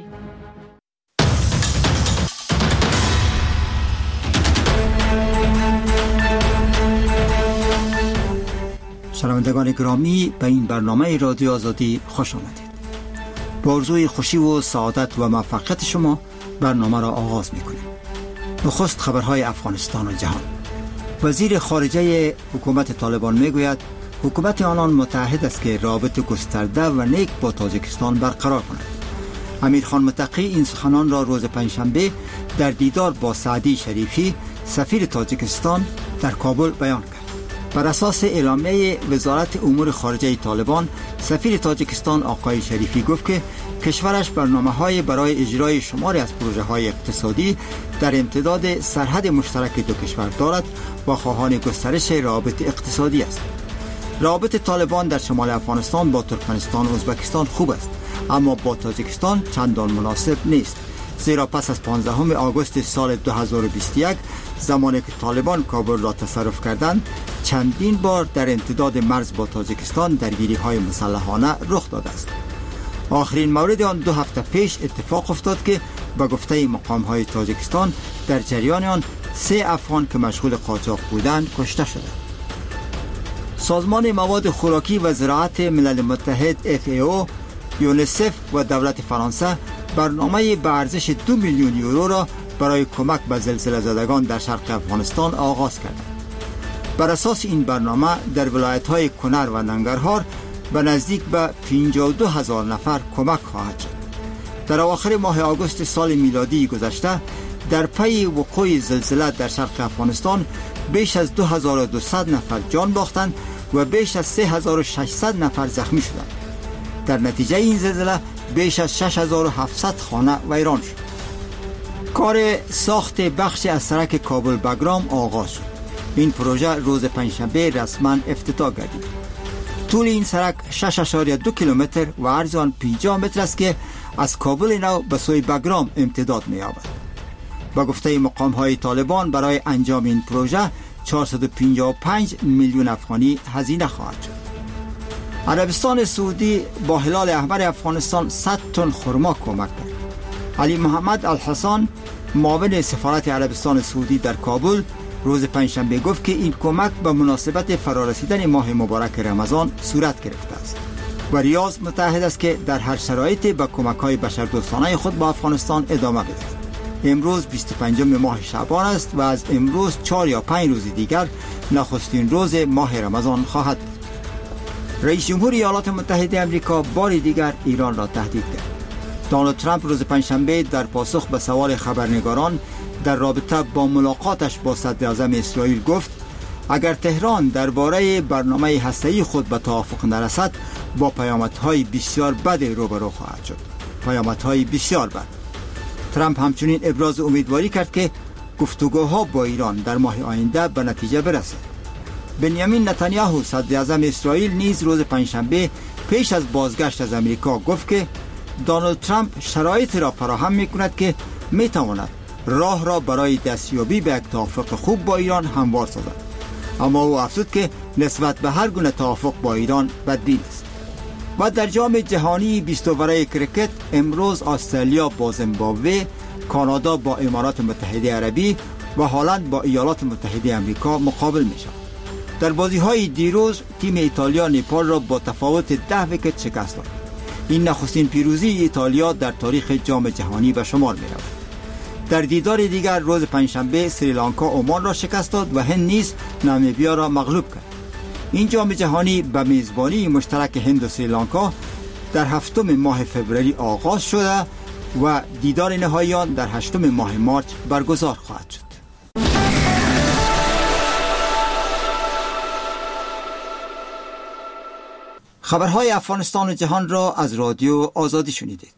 شنوندگان گرامی، به این برنامه رادیو آزادی خوش آمدید. با آرزوی خوشی و سعادت و موفقیت شما برنامه را آغاز می‌کنیم. نخست خبرهای افغانستان و جهان. وزیر خارجه حکومت طالبان میگوید حکومت آنان متعهد است که رابطه گسترده و نیک با تاجیکستان برقرار کند. امیرخان متقی این سخنان را روز پنجشنبه در دیدار با سعدی شریفی سفیر تاجیکستان در کابل بیان کرد. بر اساس اعلامیه وزارت امور خارجه طالبان، سفیر تاجیکستان آقای شریفی گفت که کشورش برنامه‌های برای اجرای شماری از پروژه‌های اقتصادی در امتداد سرحد مشترک دو کشور دارد و خواهان گسترش روابط اقتصادی است. روابط طالبان در شمال افغانستان با ترکمنستان و ازبکستان خوب است، اما با تاجیکستان چندان مناسب نیست، زیرا پس از پانزدهم آگوست سال دو هزار و بیست و یک زمانی که طالبان کابل را تصرف کردند، چندین بار در امتداد مرز با تاجیکستان درگیری‌های مسلحانه رخ داده است. آخرین مورد آن دو هفته پیش اتفاق افتاد که به گفته مقام‌های تاجیکستان در جریان آن سه افغان که مشغول قاچاق بودند کشته شدند. سازمان مواد خوراکی و زراعت ملل متحد اف ای او، یونیسف و دولت فرانسه برنامه به ارزش دو میلیون یورو را برای کمک به زلزله زدگان در شرق افغانستان آغاز کردند. بر اساس این برنامه در ولایت‌های کنر و ننگرهار به نزدیک به پنجاه و دو هزار نفر کمک خواهد شد. در اواخر ماه آگوست سال میلادی گذشته در پی وقوع زلزله در شرق افغانستان بیش از دو هزار و دویست نفر جان باختند و بیش از سه هزار و ششصد نفر زخمی شدند. در نتیجه این زلزله بیش از شش هزار و هفتصد خانه ویران شد. کار ساخت بخش از سرک کابل بگرام آغاز شد. این پروژه روز پنجشنبه رسما افتتاح گردید. طول این سرک شش و دو کیلومتر و عرض آن پنجاه متر است که از کابل نو به سوی بگرام امتداد می‌یابد. با گفته مقام‌های طالبان برای انجام این پروژه چهارصد و پنجاه و پنج میلیون افغانی هزینه خواهد شد. عربستان سعودی با هلال احمر افغانستان صد تن خرما کمک کرد. علی محمد الحسن، معاون سفارت عربستان سعودی در کابل، روز پنجشنبه گفت که این کمک به مناسبت فرارسیدن ماه مبارک رمضان صورت گرفته است و ریاض متعهد است که در هر شرایطی به کمک‌های بشردوستانه خود با افغانستان ادامه بدهد. امروز بیست و پنجم ماه شعبان است و از امروز چهار یا پنج روز دیگر نخستین روز ماه رمضان خواهد بود. رئیس جمهور ایالات متحده آمریکا بار دیگر ایران را تهدید کرد. دونالد ترامپ روز پنجشنبه در پاسخ به سوال خبرنگاران در رابطه با ملاقاتش با صدراعظم اسرائیل گفت اگر تهران درباره برنامه هسته‌ای خود به توافق نرسد با پیامدهای بسیار بد روبرو خواهد شد. پیامدهای بسیار بد. ترامپ همچنین ابراز امیدواری کرد که گفتگوها با ایران در ماه آینده به نتیجه برسد. بنیامین نتانیاهو صدراعظم اسرائیل نیز روز پنجشنبه پیش از بازگشت از امریکا گفت که دونالد ترامپ شرایط را فراهم می‌کند که می‌تواند راه را برای دستیابی به یک توافق خوب با ایران هموار سازد. اما او افزود که نسبت به هر گونه توافق با ایران بدبین است. و در جام جهانی بیست اووره کرکت امروز استرالیا با زیمبابوه، کانادا با امارات متحده عربی و هلند با ایالات متحده آمریکا مقابل می‌شوند. در بازی‌های دیروز تیم ایتالیا نپال را با تفاوت ده ویکت شکست داد. این نخستین پیروزی ایتالیا در تاریخ جام جهانی به شمار می‌رود. در دیدار دیگر روز پنجشنبه سریلانکا عمان را شکست داد و هند نیز نامیبیا را مغلوب کرد. این جام جهانی به میزبانی مشترک هند و سریلانکا در هفتم ماه فوریه آغاز شده و دیدار نهایی آن در هشتم ماه مارس برگزار خواهد شد. خبرهای افغانستان و جهان را از رادیو آزادی شنیدید.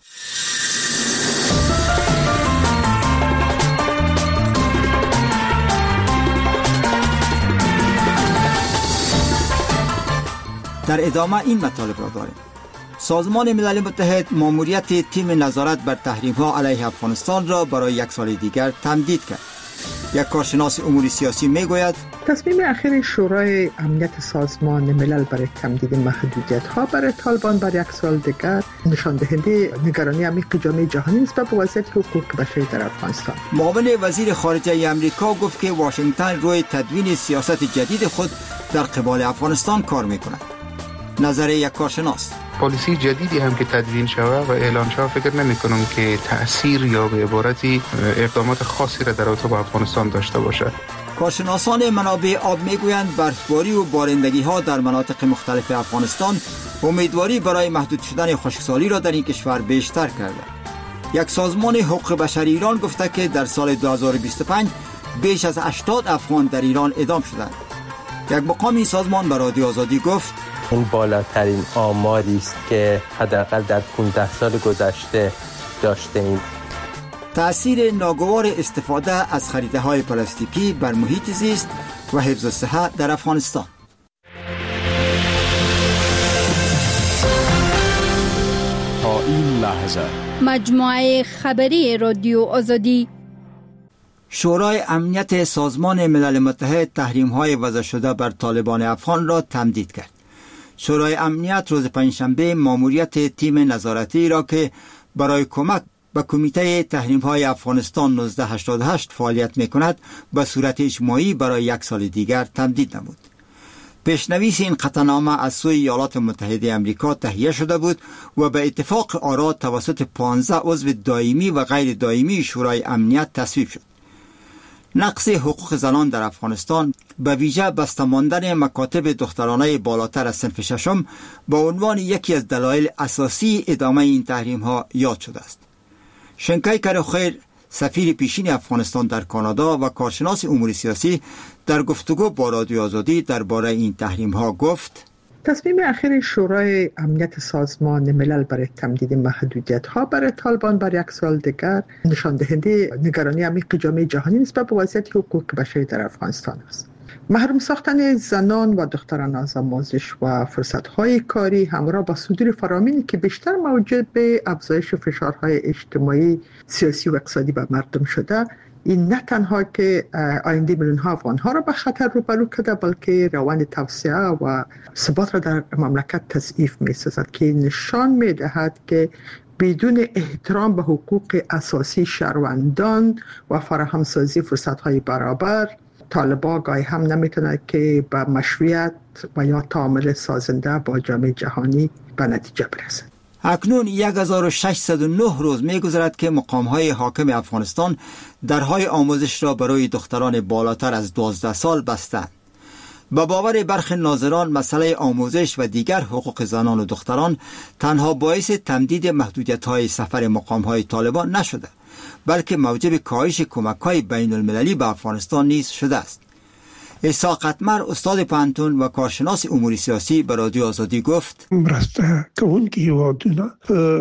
در ادامه این مطالب را داریم. سازمان ملل متحد ماموریت تیم نظارت بر تحریم‌ها علیه افغانستان را برای یک سال دیگر تمدید کرد. یک کارشناس امور سیاسی میگوید تصمیم اخیر شورای امنیت سازمان ملل برای تمدید محدودیت‌ها برای طالبان برای یک سال دیگر نشان دهنده نگرانی عمیق جامعه جهانی نسبت به وضعیت حقوق بشری در افغانستان. معاون وزیر خارجه آمریکا گفت که واشنگتن روی تدوین سیاست جدید خود در قبال افغانستان کار می‌کند. نظر یک کارشناس: پالیسی جدیدی هم که تدوین شود و اعلان شود فکر نمی کنم که تأثیر یا به عبارتی اقدامات خاصی را در رابطه با افغانستان داشته باشد. کارشناسان منابع آب میگویند برفباری و بارندگی ها در مناطق مختلف افغانستان امیدواری برای محدود شدن خشکسالی را در این کشور بیشتر کرده. یک سازمان حقوق بشر ایران گفته که در سال دو هزار و بیست و پنج بیش از هشتاد افغان در ایران اعدام شدند. یک مقامی سازمان به رادیو آزادی گفت این بالاترین آماری است که حداقل در پانزده سال گذشته داشته ایم. تأثیر ناگوار استفاده از خریده‌های پلاستیکی بر محیط زیست و حفظ صحت در افغانستان. تا این لحظه مجموعه خبری رادیو آزادی. شورای امنیت سازمان ملل متحد تحریم‌های وضع شده بر طالبان افغان را تمدید کرد. شورای امنیت روز پنجشنبه ماموریت تیم نظارتی را که برای کمک به کمیته تحریم‌های افغانستان نوزده هشتاد و هشت فعالیت می‌کند به صورت اجماعی برای یک سال دیگر تمدید نمود. پیشنویس این قطعنامه از سوی ایالات متحده آمریکا تهیه شده بود و به اتفاق آرا توسط پانزده عضو دائمی و غیر دائمی شورای امنیت تصویب شد. نقض حقوق زنان در افغانستان به ویژه بسته ماندن مکاتب دخترانه بالاتر از صنف ششم به عنوان یکی از دلایل اساسی ادامه این تحریم ها یاد شده است. شنکای کروخیر، سفیر پیشین افغانستان در کانادا و کارشناس امور سیاسی، در گفتگو با رادیو آزادی درباره این تحریم ها گفت تصمیم اخیر شورای امنیت سازمان ملل برای تمدید محدودیت‌ها برای طالبان برای یک سال دیگر نشان دهنده نگرانی عمیق جامعه جهانی نسبت به وضعیت حقوق بشری در افغانستان است. محروم ساختن زنان و دختران از آموزش و فرصت‌های کاری همراه با صدور فرامینی که بیشتر موجب به افزایش فشارهای اجتماعی، سیاسی و اقتصادی بر مردم شده، این نه تنها که آینده میلیون‌ها افغان‌ها را به خطر روبرو کرده بلکه روند توسعه و ثبات را در مملکت تضعیف می‌سازد که نشان می‌دهد که بدون احترام به حقوق اساسی شهروندان و فراهمسازی فرصت‌های برابر، طالبان گاهی هم نمی‌تونه که به مشروعیت و یا تعامل سازنده با جامعه جهانی به نتیجه برسد. اکنون یک هزار و ششصد و نه روز می‌گذرد که مقام‌های حاکم افغانستان درهای آموزش را برای دختران بالاتر از دوازده سال بستند. با باور برخی ناظران مسئله آموزش و دیگر حقوق زنان و دختران تنها باعث تمدید محدودیت‌های سفر مقام‌های طالبان نشده، بلکه موجب کاهش کمک‌های بین‌المللی به افغانستان نیز شده است. عیسی قطمر، استاد پانتون و کارشناس امور سیاسی، به رادیو آزادی گفت مرسته کوونکی هیوادونه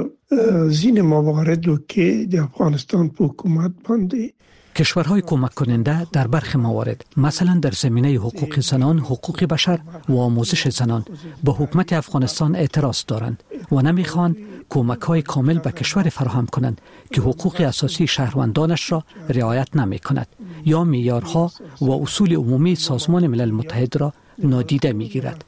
زین مواردو که در افغانستان په حکومت باندې کشورهای کمک کننده در برخی موارد، مثلا در زمینه حقوق زنان، حقوق بشر و آموزش زنان، به حکومت افغانستان اعتراض دارند و نمیخوان کمک‌های کامل به کشور فراهم کنند که حقوق اساسی شهروندانش را رعایت نمی کند یا معیارها و اصول عمومی سازمان ملل متحد را نادیده می گیرد.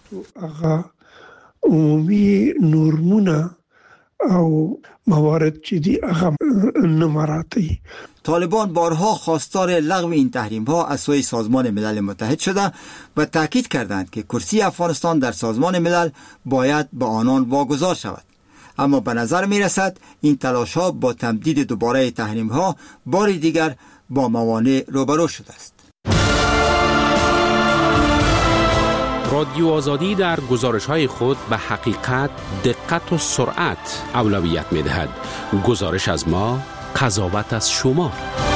عمومی نورمونه او موارد جدی اغم نمراتی. طالبان بارها خواستار لغو این تحریم ها از سوی سازمان ملل متحد شده و تاکید کردند که کرسی افغانستان در سازمان ملل باید به آنان واگذار شود. اما به نظر می رسد این تلاش ها با تمدید دوباره تحریم ها بار دیگر با موانع روبرو شده است. رادیو آزادی در گزارش‌های خود به حقیقت، دقت و سرعت اولویت می‌دهد. گزارش از ما، قضاوت از شما.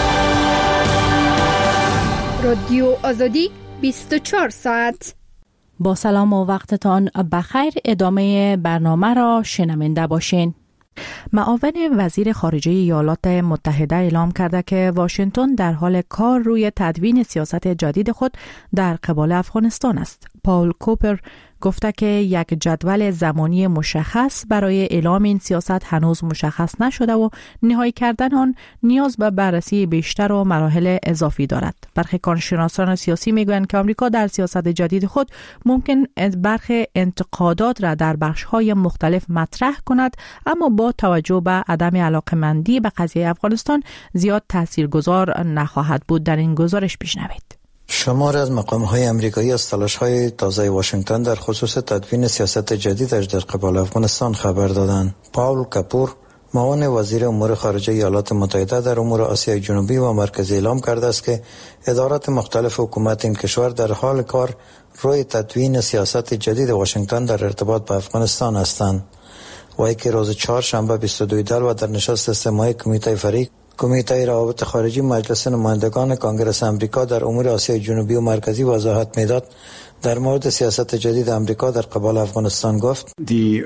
رادیو آزادی بیست و چهار ساعت. با سلام و وقتتان بخیر. ادامه برنامه را شنونده باشین. معاون وزیر خارجه ایالات متحده اعلام کرده که واشنگتن در حال کار روی تدوین سیاست جدید خود در قبال افغانستان است. پاول کوپر، گفته که یک جدول زمانی مشخص برای اعلام این سیاست هنوز مشخص نشده و نهایی کردن آن نیاز به بررسی بیشتر و مراحل اضافی دارد. برخی کارشناسان سیاسی میگویند که آمریکا در سیاست جدید خود ممکن برخی انتقادات را در بخش‌های مختلف مطرح کند، اما با توجه به عدم علاقه‌مندی به قضیه افغانستان زیاد تاثیرگذار نخواهد بود. در این گزارش بشنوید. شمار از مقام‌های آمریکایی از تلاش‌های تازه واشنگتن در خصوص تدوین سیاست جدیدش در قبال افغانستان خبر دادند. پاول کاپور، معاون وزیر امور خارجه ایالات متحده در امور آسیای جنوبی و مرکزی، اعلام کرده است که ادارات مختلف حکومت این کشور در حال کار روی تدوین سیاست جدید واشنگتن در ارتباط با افغانستان هستند. وی که روز چهارشنبه بیست و دو و در نشست سه ماهه کمیته فرعی کمیته روابط خارجی مجلس نمایندگان کنگره آمریکا در امور آسیای جنوبی و مرکزی وضاحت میداد، در مورد سیاست جدید آمریکا در قبال افغانستان گفت: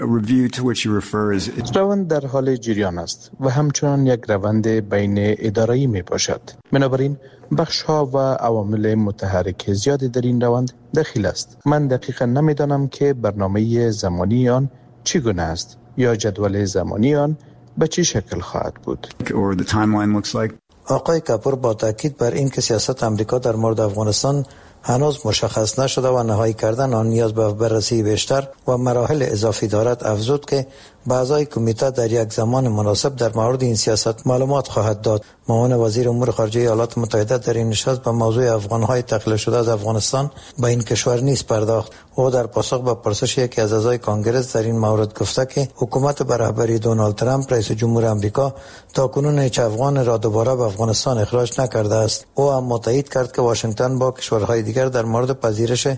روند در حال جریان است و همچنان یک روند بین اداره‌ای می باشد. بنابراین بخش‌ها و عوامل متحرک زیادی در این روند دخیل است. من دقیقاً نمی‌دانم که برنامه زمانی آن چگونه است یا جدول زمانی آن به چه شکل خواهد بود. آقای کاپور با تاکید بر این که سیاست آمریکا در مورد افغانستان هنوز مشخص نشده و نهایی کردن آن نیاز به بررسی بیشتر و مراحل اضافی دارد، افزود که اعضای کمیته در یک زمان مناسب در مورد این سیاست معلومات خواهد داد. معاون وزیر امور خارجه ایالات متحده در این نشست به موضوع افغان‌های تخلیه شده از افغانستان به این کشور نیز پرداخت. او در پاسخ به پرسش یکی از اعضای کانگرس در این مورد گفته که حکومت به رهبری دونالد ترامپ رئیس جمهور آمریکا تاکنون هیچ افغان را دوباره به افغانستان اخراج نکرده است. او هم تایید کرد که واشنگتن با کشورهای دیگر در مورد پذیرش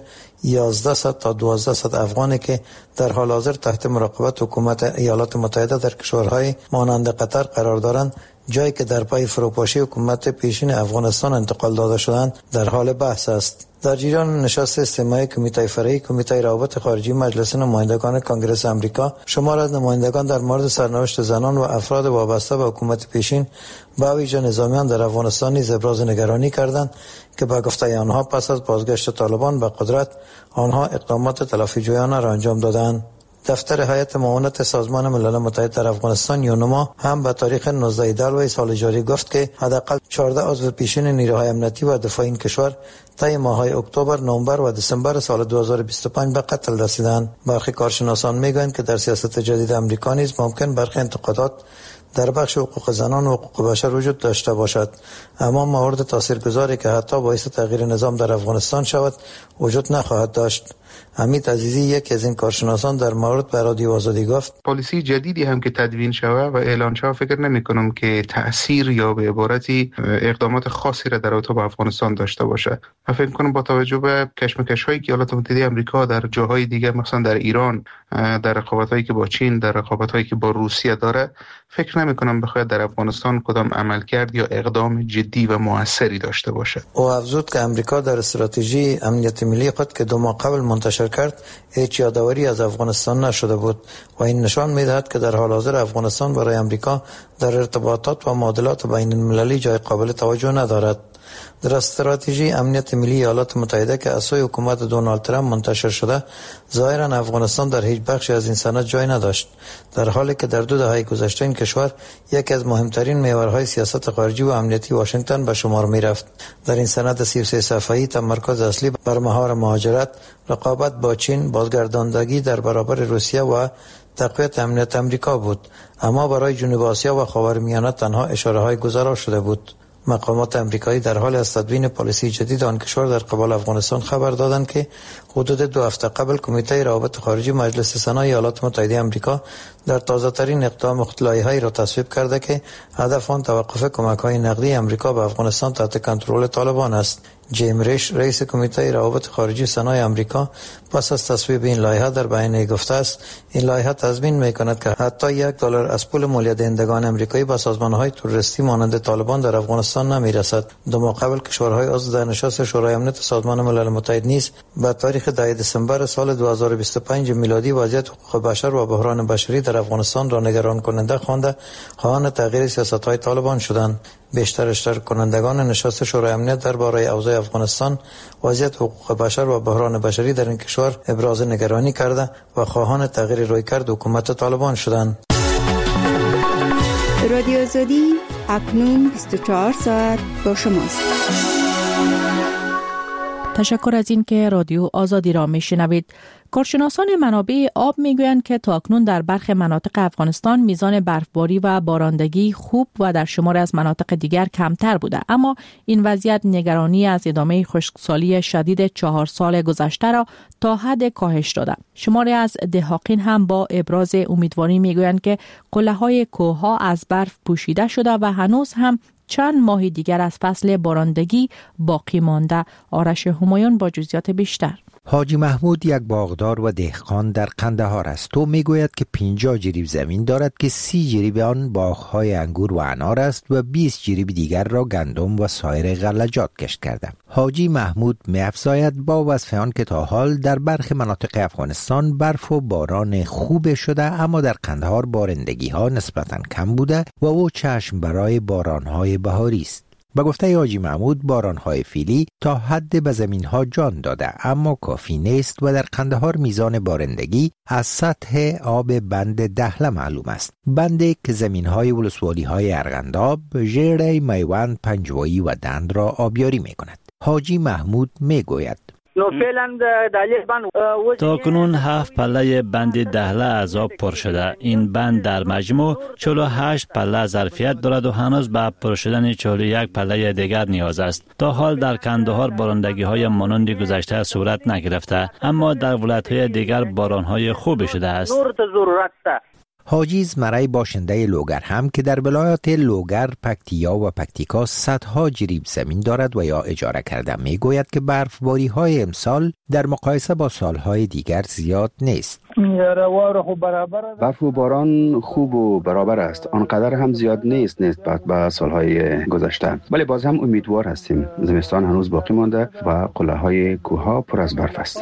یازده تا دوازده افغانی که در حال حاضر تحت مراقبت حکومت ایالات متحده در کشورهای مانند قطر قرار دارند، جایی که در پای فروپاشی حکومت پیشین افغانستان انتقال داده شدند، در حال بحث است. در جریان نشست استماعی کمیته فرعی کمیته روابط خارجی مجلس نمایندگان کنگره آمریکا، شمار از نمایندگان در مورد سرنوشت زنان و افراد وابسته به حکومت پیشین به ویژه نظامیان در افغانستان نیز ابراز نگرانی کردند که به گفته آنها پس از بازگشت طالبان به قدرت آنها اقدامات تلافی جویانه را انجام دادند. دفتر هیئت معاونت سازمان ملل متحد در افغانستان یونما هم به تاریخ نوزده دلو سال جاری گفت که حداقل چهارده عضو پیشین نیروهای امنیتی و دفاعی این کشور طی ماه‌های اکتبر، نوامبر و دسامبر سال دو هزار و بیست و پنج به قتل رسیدند. برخی کارشناسان میگویند که در سیاست جدید آمریکا نیز ممکن برخی انتقادات در بخش حقوق زنان و حقوق بشر وجود داشته باشد، اما موارد تاثیرگذاری که حتی باعث تغییر نظام در افغانستان شود وجود نخواهد داشت. حمید عزیزی، یک از این کارشناسان، در مورد به رادیو آزادی گفت: پالیسی جدیدی هم که تدوین شود و اعلان شود فکر نمی کنم که تأثیر یا به عبارتی اقدامات خاصی را در رابطه با افغانستان داشته باشه. من فکر کنم با توجه به کشمکش‌هایی که ایالات متحده آمریکا در جاهای دیگه، مثلا در ایران، در رقابت‌هایی که با چین، در رقابت‌هایی که با روسیه داره، فکر نمی کنم بخواد در افغانستان کدام عملکرد یا اقدام جدی و موثری داشته باشه. او افزود که آمریکا در استراتژی امنیت ملی خود که دو ماه قبل منتشر کرد هیچ یادآوری از افغانستان نشده بود و این نشان می‌دهد که در حال حاضر افغانستان برای آمریکا در ارتباطات و معادلات بین المللی جای قابل توجه ندارد. در استراتژی امنیت ملی ایالات متحده که از سوی حکومت دونالد ترامپ منتشر شده، ظاهرا افغانستان در هیچ بخشی از این سند جای نداشت، در حالی که در دو دهه گذشته این کشور یکی از مهمترین محورهای سیاست خارجی و امنیتی واشنگتن به شمار می‌رفت. در این سند سی و سه صفحه‌ای تمرکز اصلی بر محور مهاجرت، رقابت با چین، بازگرداندگی در برابر روسیه و تقویت امنیت آمریکا بود، اما برای جنوب آسیا و خاورمیانه تنها اشاره‌های گذرا شده بود. مقامات آمریکایی در حال از تدوین پالیسی جدید آن کشور در قبال افغانستان خبر دادند که حدود دو هفته قبل کمیته روابط خارجی مجلس سنا ایالات متحده آمریکا در تازه‌ترین اقدام لایحه‌ای را تصویب کرده که هدف آن توقف کمک‌های نقدی آمریکا به افغانستان تحت کنترل طالبان است. جیم ریش، رئیس کمیته روابط خارجی سنای آمریکا، پس از تصویب این لایحه در بیانیه گفته است این لایحه تضمین می‌کند که حتی یک دلار از پول مالی دهندگان آمریکایی به سازمان‌های تروریستی مانند طالبان در افغانستان نمی‌رسد. دو ماه قبل کشورهای عضو در نشست شورای امنیت سازمان ملل متحد نیز به تاریخ ده دسامبر سال دو هزار و بیست و پنج میلادی وضعیت حقوق بشر و بحران بشری در افغانستان را نگران کننده خوانده خواهان تغییر سیاست‌های طالبان شدند. بیشتر اشتراک کنندگان نشست شورای امنیت درباره اوضاع افغانستان، وضعیت حقوق بشر و بحران بشری در این کشور ابراز نگرانی کرده و خواهان تغییر رویکرد حکومت طالبان شدند. رادیو آزادی اکنون بیست و چهار ساعت با شماست. تشکر از این که رادیو آزادی را میشنوید. کارشناسان منابع آب میگویند که تاکنون در برخی مناطق افغانستان میزان برفباری و بارندگی خوب و در شمار از مناطق دیگر کمتر بوده، اما این وضعیت نگرانی از ادامه خشکسالی شدید چهار سال گذشته را تا حد کاهش داده. شماری از دهاقین هم با ابراز امیدواری میگویند که قله‌های کوه‌ها از برف پوشیده شده و هنوز هم چند ماه دیگر از فصل بارندگی باقی مانده. آرش همایون با جزئیات بیشتر. حاجی محمود یک باغدار و دهقان در قندهار است. او میگوید که پنجاه جریب زمین دارد که سی جریب آن باغ‌های انگور و انار است و بیست جریب دیگر را گندم و سایر غلجات کشت کرده. حاجی محمود می‌افزاید با وصف آن که تا حال در برخی مناطق افغانستان برف و باران خوب شده، اما در قندهار بارندگی‌ها نسبتاً کم بوده و او چشم برای باران‌های بهاری است. با گفته حاجی محمود باران‌های فیلی تا حد به زمین‌ها جان داده، اما کافی نیست و در قندهار میزان بارندگی از سطح آب بند دهله معلوم است. بندی که زمین‌های ولسوالی‌های ارغنداب، ژیره، میوند، پنجوایی و دند را آبیاری می‌کند. حاجی محمود می‌گوید تا کنون هفت پله بند دهله از آب پر شده. این بند در مجموع چهل و هشت پله ظرفیت دارد و هنوز به پر شدن چهل و یک پله دیگر نیاز است. تا حال در قندهار بارندگی های مانند گذشته صورت نگرفته، اما در ولایت‌های دیگر باران‌های خوبی شده است. حاجی زمرای باشنده لوگر هم که در ولایات لوگر، پکتیا و پکتیکا صدها جریب زمین دارد و یا اجاره کرده، میگوید که برفباری های امسال در مقایسه با سالهای دیگر زیاد نیست. برف و باران خوب و برابر است، آنقدر هم زیاد نیست نسبت به سالهای گذشته، ولی باز هم امیدوار هستیم. زمستان هنوز باقی مانده و قله‌های کوه‌ها پر از برف است.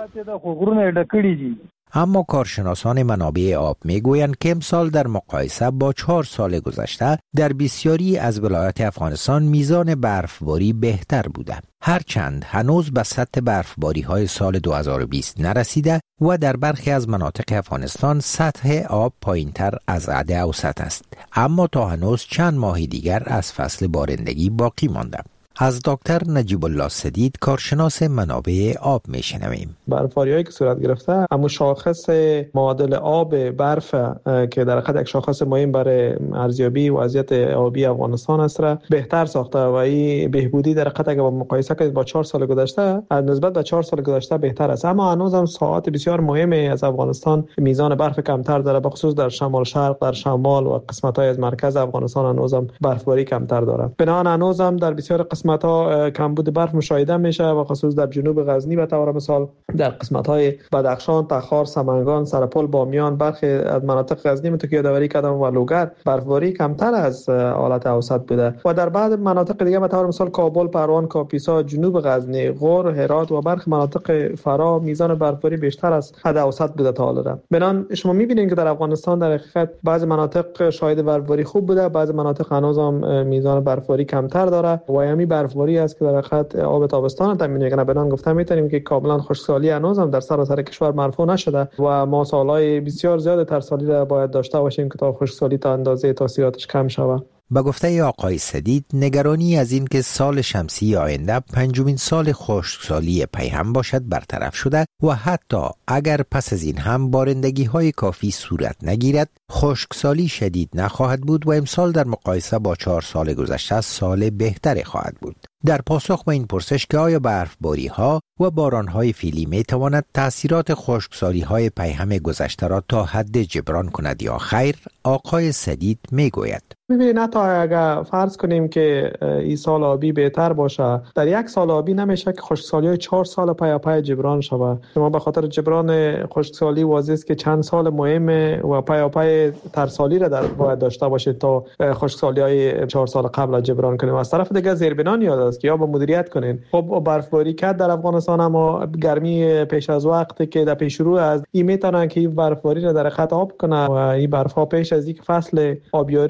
اما کارشناسان منابع آب میگویند که امسال در مقایسه با چهار سال گذشته در بسیاری از ولایات افغانستان میزان برفباری بهتر بوده، هرچند هنوز به سطح برفباری های سال دو هزار و بیست نرسیده و در برخی از مناطق افغانستان سطح آب پایینتر از حد اوسط است، اما تا هنوز چند ماه دیگر از فصل بارندگی باقی مانده. از دکتر نجیب الله سدید کارشناس منابع آب میشنویم. برفباری‌هایی که صورت گرفته، اما شاخص معادل آب برف که در حقیقت یک شاخص مهم برای ارزیابی وضعیت آبی افغانستان است را بهتر ساخته و این بهبودی در حقیقت اگر با مقایسه کنید با چهار سال گذشته از نسبت به چهار سال گذشته بهتر است، اما هنوز هم ساعات بسیار مهمی از افغانستان میزان برف کمتر داره، به خصوص در شمال شرق، در شمال و قسمت‌های از مرکز افغانستان هنوز هم برفباری کمتر داره. بنابراین هنوز هم در بسیار قسمت‌ها کمبود برف مشاهده میشه و خصوص در جنوب غزنی به طور مثال، در قسمت‌های بدخشان، تخار، سمنگان، سرپل، بامیان، برخی از مناطق غزنی متو که یادآوری کردم و لوگر برفباری کمتر از حالت اوسط بوده و در بعض مناطق دیگه به طور مثال کابل، پروان، کاپیسا، جنوب غزنی، غور، هرات و برخی مناطق فرا میزان برفباری بیشتر از حد اوسط بوده تا حالا. بنان شما می‌بینید که در افغانستان در حقیقت بعضی مناطق شاهد برفباری خوب بوده، بعضی مناطق هنوز هم میزان برفباری کمتر داره و همین برفباری است که در حقیقت آب تابستان تامین میکنه. بنان گفتم میتونیم که کاملا خشکسالی هنوز هم در سراسر کشور مرفوع نشده و ما سالهای بسیار زیاد ترسالی را باید داشته باشیم که تا خشکسالی تا اندازه تاثیراتش کم شود. با گفته آقای سدید نگرانی از این که سال شمسی آینده پنجمین سال خشکسالی پیهم باشد برطرف شده و حتی اگر پس از این هم بارندگی های کافی صورت نگیرد خشکسالی شدید نخواهد بود و امسال در مقایسه با چهار سال گذشته سال بهتری خواهد بود. در پاسخ به این پرسش که آیا برفباری ها و باران های فیلی می تواند تأثیرات خشکسالی های پیهم گذشته را تا حد جبران کند یا خیر، آقای سدید می گوید ببینید حتی اگر فرض کنیم که این سال آبی بهتر باشه، در یک سال آبی نمیشه که خشکسالی های چهار سال پیاپی جبران شود. شما به خاطر جبران خشکسالی واضح است که چند سال مهم و پیاپی ترسالی را در باید داشته باشید تا خشکسالی های چهار سال قبل جبران کنیم. از طرف دیگه زیربنا نیاز است که یا با مدیریت کنین. خب برفباری کرد در افغانستان، اما گرمی پیش از وقتی که در پیش رو از این میتونن که این برفباری را در خط آب کنه و این برفها پیش از اینکه فصل آبیاری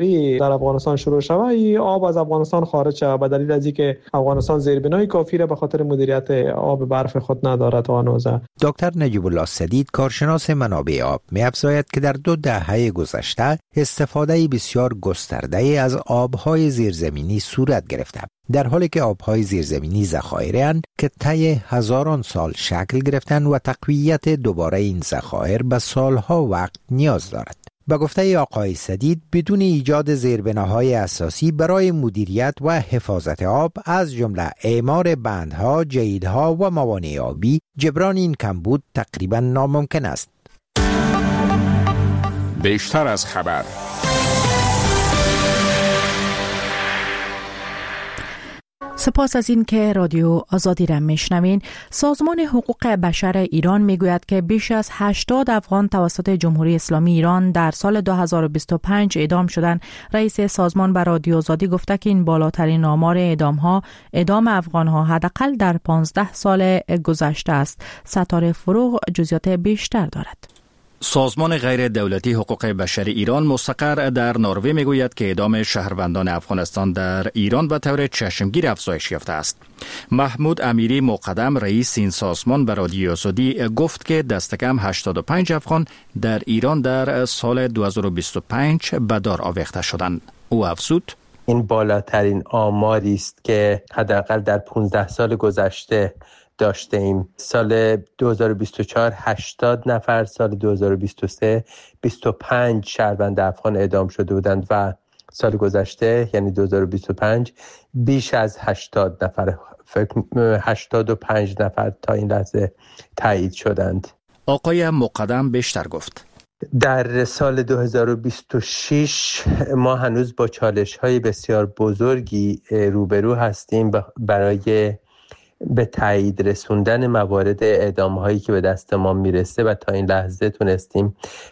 در افغانستان شروع شود، این آب از افغانستان خارج شود به دلیل از اینکه افغانستان زیربنای کافی را به خاطر مدیریت آب برف خود ندارد تا هنوز. دکتر نجیب الله سدید کارشناس منابع آب می‌افزاید که در دو دهه گذشته استفاده بسیار گسترده از آب‌های زیرزمینی صورت گرفته، در حالی که آب‌های زیرزمینی ذخایرند که طی هزاران سال شکل گرفتن و تقویت دوباره این ذخایر به سالها وقت نیاز دارد. به گفته آقای سدید بدون ایجاد زیربناهای اساسی برای مدیریت و حفاظت آب از جمله اعمار بندها، جهیدها و موانع آبی، جبران این کمبود تقریبا ناممکن است. بیشتر از خبر. سپاس از این که رادیو آزادی را میشنوین. سازمان حقوق بشر ایران میگوید که بیش از هشتاد افغان توسط جمهوری اسلامی ایران در سال دو هزار و بیست و پنج اعدام شدند. رئیس سازمان به رادیو آزادی گفته که این بالاترین آمار اعدام ها اعدام افغان ها حداقل در پانزده سال گذشته است. ستاره فروغ جزئیات بیشتر دارد. سازمان غیر دولتی حقوق بشر ایران مستقر در نروژ میگوید که اعدام شهروندان افغانستان در ایران به طور چشمگیر افزایش یافته است. محمود امیری مقدم رئیس این سازمان به رادیو آزادی گفت که دست کم هشتاد و پنج افغان در ایران در سال دو هزار و بیست و پنج به دار آویخته شدند. او افزود: این بالاترین آماری است که حداقل در پانزده سال گذشته داشته ایم. سال دو هزار و بیست و چهار هشتاد نفر، سال دو هزار و بیست و سه بیست و پنج شهروند افغان اعدام شده بودند و سال گذشته یعنی دو هزار و بیست و پنج بیش از هشتاد نفر، فکر هشتاد و پنج نفر تا این لحظه تایید شدند. آقای مقدم بیشتر گفت: در سال دو هزار و بیست و شش ما هنوز با چالش‌های بسیار بزرگی روبرو هستیم برای به تایید رسوندن موارد اعدام هایی که به دست ما میرسه و تا این لحظه تونستیم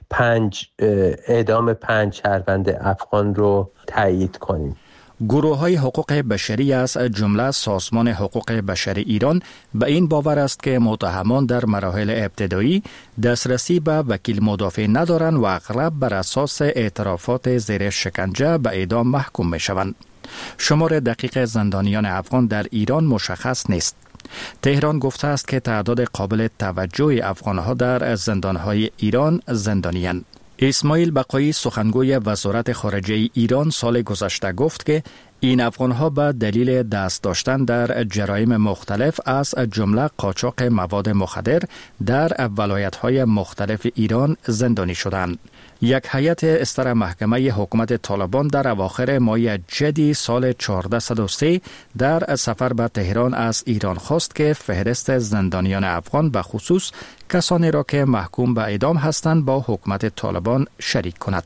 پنج اعدام پنج شهروند افغان رو تایید کنیم. گروه های حقوق بشری از جمله سازمان حقوق بشر ایران به این باور است که متهمان در مراحل ابتدایی دسترسی به وکیل مدافع ندارند و اغلب بر اساس اعترافات زیر شکنجه به اعدام محکوم می شوند. شمار دقیق زندانیان افغان در ایران مشخص نیست. تهران گفته است که تعداد قابل توجه افغانها در زندانهای ایران زندانیان. اسماعیل بقایی سخنگوی وزارت خارجه ایران سال گذشته گفت که این افغانها به دلیل دست داشتن در جرایم مختلف از جمله قاچاق مواد مخدر در ولایت‌های مختلف ایران زندانی شدند. یک هیئت استر محکمه حکومت طالبان در اواخر ماه جدی سال چهارصد و سه در سفر به تهران از ایران خواست که فهرست زندانیان افغان به خصوص کسانی را که محکوم به اعدام هستند با حکومت طالبان شریک کند.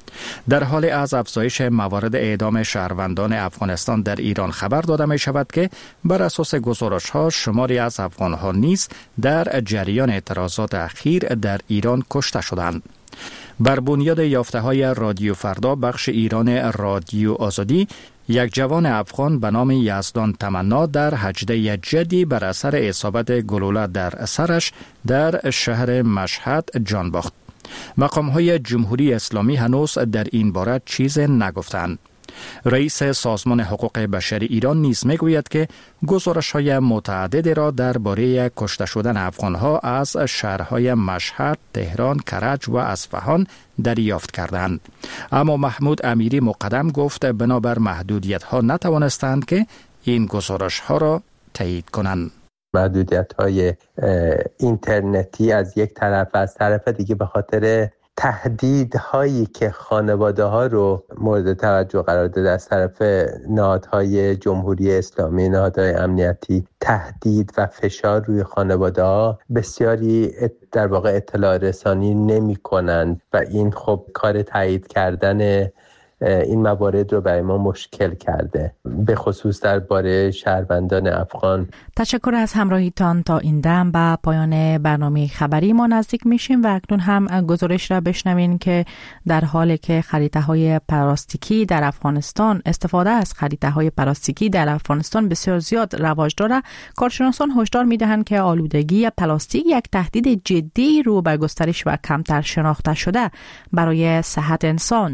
در حال از افزایش موارد اعدام شهروندان افغانستان در ایران خبر داده می شود که بر اساس گزارش ها شماری از افغان ها نیز در جریان اعتراضات اخیر در ایران کشته شدند. بر بنیاد یافته های رادیو فردا بخش ایران رادیو آزادی، یک جوان افغان به نام یزدان تمنا در هجده جدی بر اثر اصابت گلوله در سرش در شهر مشهد جان باخت. مقام های جمهوری اسلامی هنوز در این باره چیز نگفتند. رئیس سازمان حقوق بشر ایران نیز میگوید که گزارش‌های متعددی را درباره کشته شدن افغان‌ها از شهرهای مشهد، تهران، کرج و اصفهان دریافت کردند. اما محمود امیری مقدم گفت بنابر محدودیت‌ها نتوانستند که این گزارش‌ها را تایید کنند. محدودیت‌های اینترنتی از یک طرف، از طرف دیگه به خاطر تهدیدهایی که خانواده ها رو مورد توجه قرار داده از طرف نهادهای جمهوری اسلامی، نهادهای امنیتی، تهدید و فشار روی خانواده ها، بسیاری در واقع اطلاع رسانی نمی کنند و این خب کار تایید کردن این موارد رو برای ما مشکل کرده، به خصوص درباره شهروندان افغان. تشکر از همراهیتان. تا این دم به پایان برنامه خبری ما نزدیک میشیم و اکنون هم گزارش را بشنوین که در حالی که خریطه های پلاستیکی در افغانستان، استفاده از خریطه های پلاستیکی در افغانستان بسیار زیاد رواج داره، کارشناسان هشدار میدهند که آلودگی پلاستیک یک تهدید جدی رو به گسترش و کمتر شناخته شده برای صحت انسان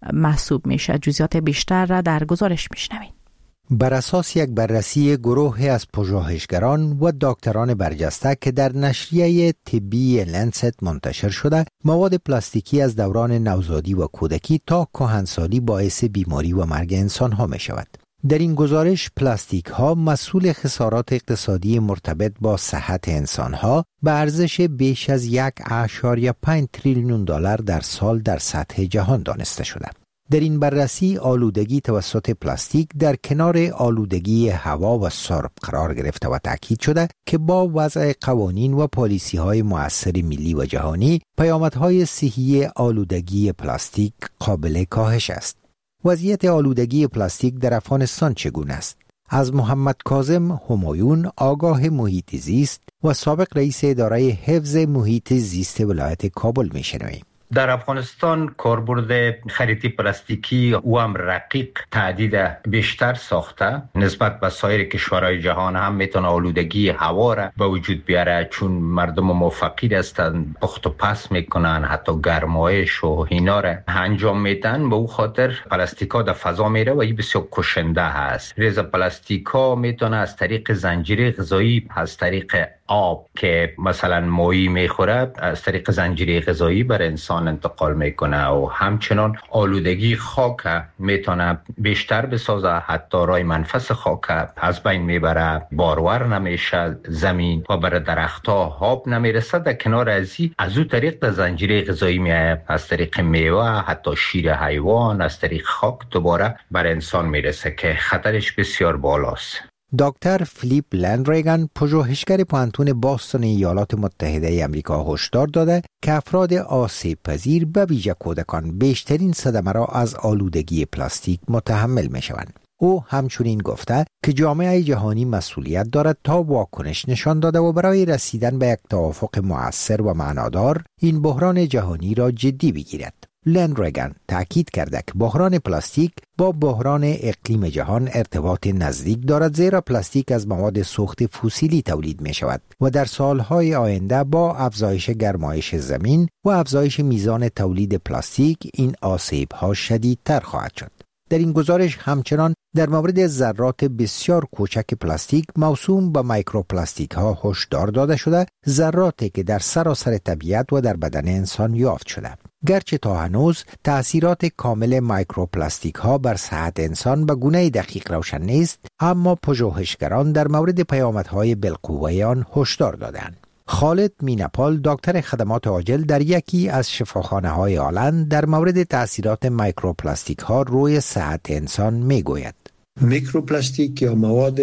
محسوب میشه. جزئیات بیشتر را در گزارش میشنوید. بر اساس یک بررسی گروه از پژوهشگران و دکتران برجسته که در نشریه طبی لنست منتشر شده، مواد پلاستیکی از دوران نوزادی و کودکی تا کهنسالی باعث بیماری و مرگ انسان ها می شود. در این گزارش پلاستیک ها مسئول خسارات اقتصادی مرتبط با صحت انسان ها به ارزش بیش از یک اشاریه پنج تریلیون دلار در سال در سطح جهان دانسته شده. در این بررسی آلودگی توسط پلاستیک در کنار آلودگی هوا و سرب قرار گرفته و تاکید شده که با وضع قوانین و پالیسی های مؤثر ملی و جهانی پیامدهای صحی آلودگی پلاستیک قابل کاهش است. وضعیت آلودگی پلاستیک در افغانستان چگونه است؟ از محمد کاظم همایون، آگاه محیط زیست و سابق رئیس اداره حفظ محیط زیست ولایت کابل میشنویم. در افغانستان کاربرد خریطی پلاستیکی و هم رقیق تعدید بیشتر ساخته نسبت به سایر کشورهای جهان هم میتونه آلودگی هوا را به وجود بیاره، چون مردم ما فقیر هستند، پخت و پس میکنن، حتی گرمایش و اینا را انجام میدن. به او خاطر پلاستیکا در فضا میره و این بسیار کشنده هست. ریز پلاستیکا میتونه از طریق زنجیره غذایی، از طریق آب که مثلا ماهی میخوره، از طریق زنجیره غذایی بر انسان انتقال میکنه و همچنان آلودگی خاک میتونه بیشتر بسازه، حتی رای منفس خاک از بین میبره، بارور نمیشه زمین و بر درختها آب نمیرسه. در کنار ازی از او طریق در زنجیره غذایی میاد، از طریق میوه، حتی شیر حیوان، از طریق خاک دوباره بر انسان میرسه که خطرش بسیار بالاست. دکتر فلیپ لندریگن، پژوهشگر پوهنتون باستون ایالات متحده آمریکا، هشدار داده که افراد آسیب پذیر به ویژه کودکان بیشترین صدمه را از آلودگی پلاستیک متحمل می شوند. او همچنین گفته که جامعه جهانی مسئولیت دارد تا واکنش نشان داده و برای رسیدن به یک توافق مؤثر و معنادار این بحران جهانی را جدی بگیرد. لندریگن تأکید کرده که بحران پلاستیک با بحران اقلیم جهان ارتباط نزدیک دارد، زیرا پلاستیک از مواد سوخت فسیلی تولید می شود و در سالهای آینده با افزایش گرمایش زمین و افزایش میزان تولید پلاستیک این آسیب‌ها شدیدتر خواهد شد. در این گزارش همچنان در مورد ذرات بسیار کوچک پلاستیک موسوم به میکروپلاستیک ها هشدار داده شده، ذراتی که در سراسر طبیعت و در بدن انسان یافت شده. گرچه تا هنوز تأثیرات کامل میکروپلاستیک ها بر صحت انسان به گونه دقیق روشن نیست، اما پژوهشگران در مورد پیامدهای بالقوه آن هشدار دادند. خالد مینپال، دکتر خدمات عاجل در یکی از شفاخانه های آلند، در مورد تأثیرات میکروپلاستیک ها روی صحت انسان می گوید. میکروپلاستیک یا مواد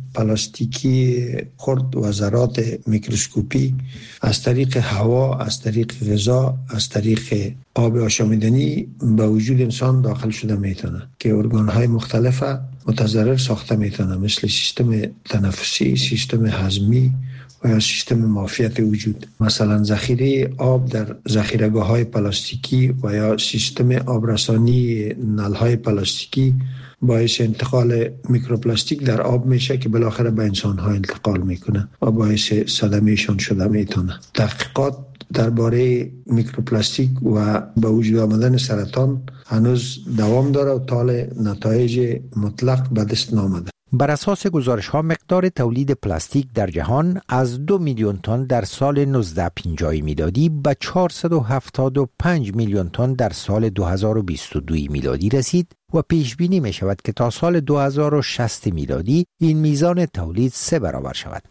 پلاستیکی خرد و ذرات میکروسکوپی از طریق هوا، از طریق غذا، از طریق آب آشامیدنی به وجود انسان داخل شده میتونه که ارگان‌های مختلف متضرر ساخته میتونه، مثل سیستم تنفسی، سیستم هضمی و یا سیستم معافیت وجود. مثلا ذخیره آب در ذخیره‌گاه‌های پلاستیکی و یا سیستم آبرسانی نل‌های پلاستیکی باعث انتقال میکروپلاستیک در آب میشه که بالاخره به انسان‌ها انتقال میکنه و باعث صدمهشان شده میتونه. تحقیقات درباره میکروپلاستیک و به وجود آمدن سرطان هنوز دوام داره و تال نتایج مطلق به دست نامده. بر اساس گزارش ها مقدار تولید پلاستیک در جهان از دو میلیون تن در سال نوزده پنجاه میلادی به چهارصد و هفتاد و پنج میلیون تن در سال دو هزار و بیست و دو میلادی رسید و پیش بینی می شود که تا سال دو هزار و شصت میلادی این میزان تولید سه برابر شود.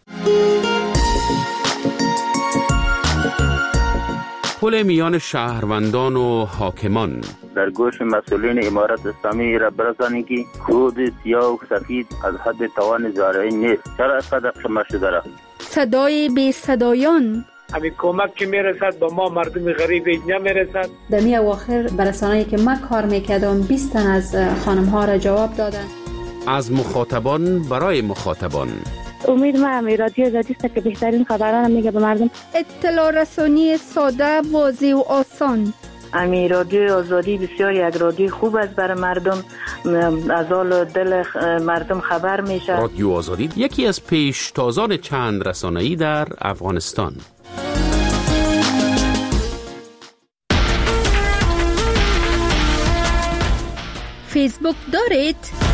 پل میان شهروندان و حاکمان در گوش مسئولین امارت اسلامی را برسانید که کود سیاه و سفید از حد توان زارعی نیست. چرا اینقدر شما شده را؟ صدای بی صدایان، همین کمک که میرسد به ما مردم غریب نمیرسد. در می اواخر برسانه‌ای که من کار میکردم بیست تن از خانم ها را جواب دادن. از مخاطبان برای مخاطبان. امید ما همی رادیو آزادی است که بهترین خبران میگه به مردم. اطلاع رسانی ساده، واضح و آسان. امی رادیو آزادی بسیار یک رادیو خوب است برای مردم، از حال دل مردم خبر میشه. رادیو آزادی یکی از پیشتازان چند رسانه‌ای در افغانستان. فیسبوک دارید؟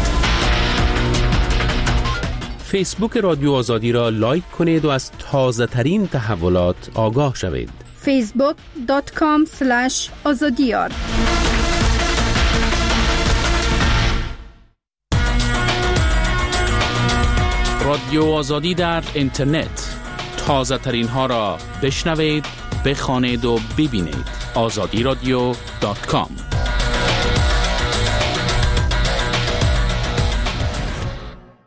فیسبوک رادیو آزادی را لایک کنید و از تازه ترین تحولات آگاه شوید. فیسبوک دات کام اسلش آزادیار. رادیو آزادی در اینترنت، تازه ترین ها را بشنوید، بخوانید و ببینید. آزادی رادیو دات کام.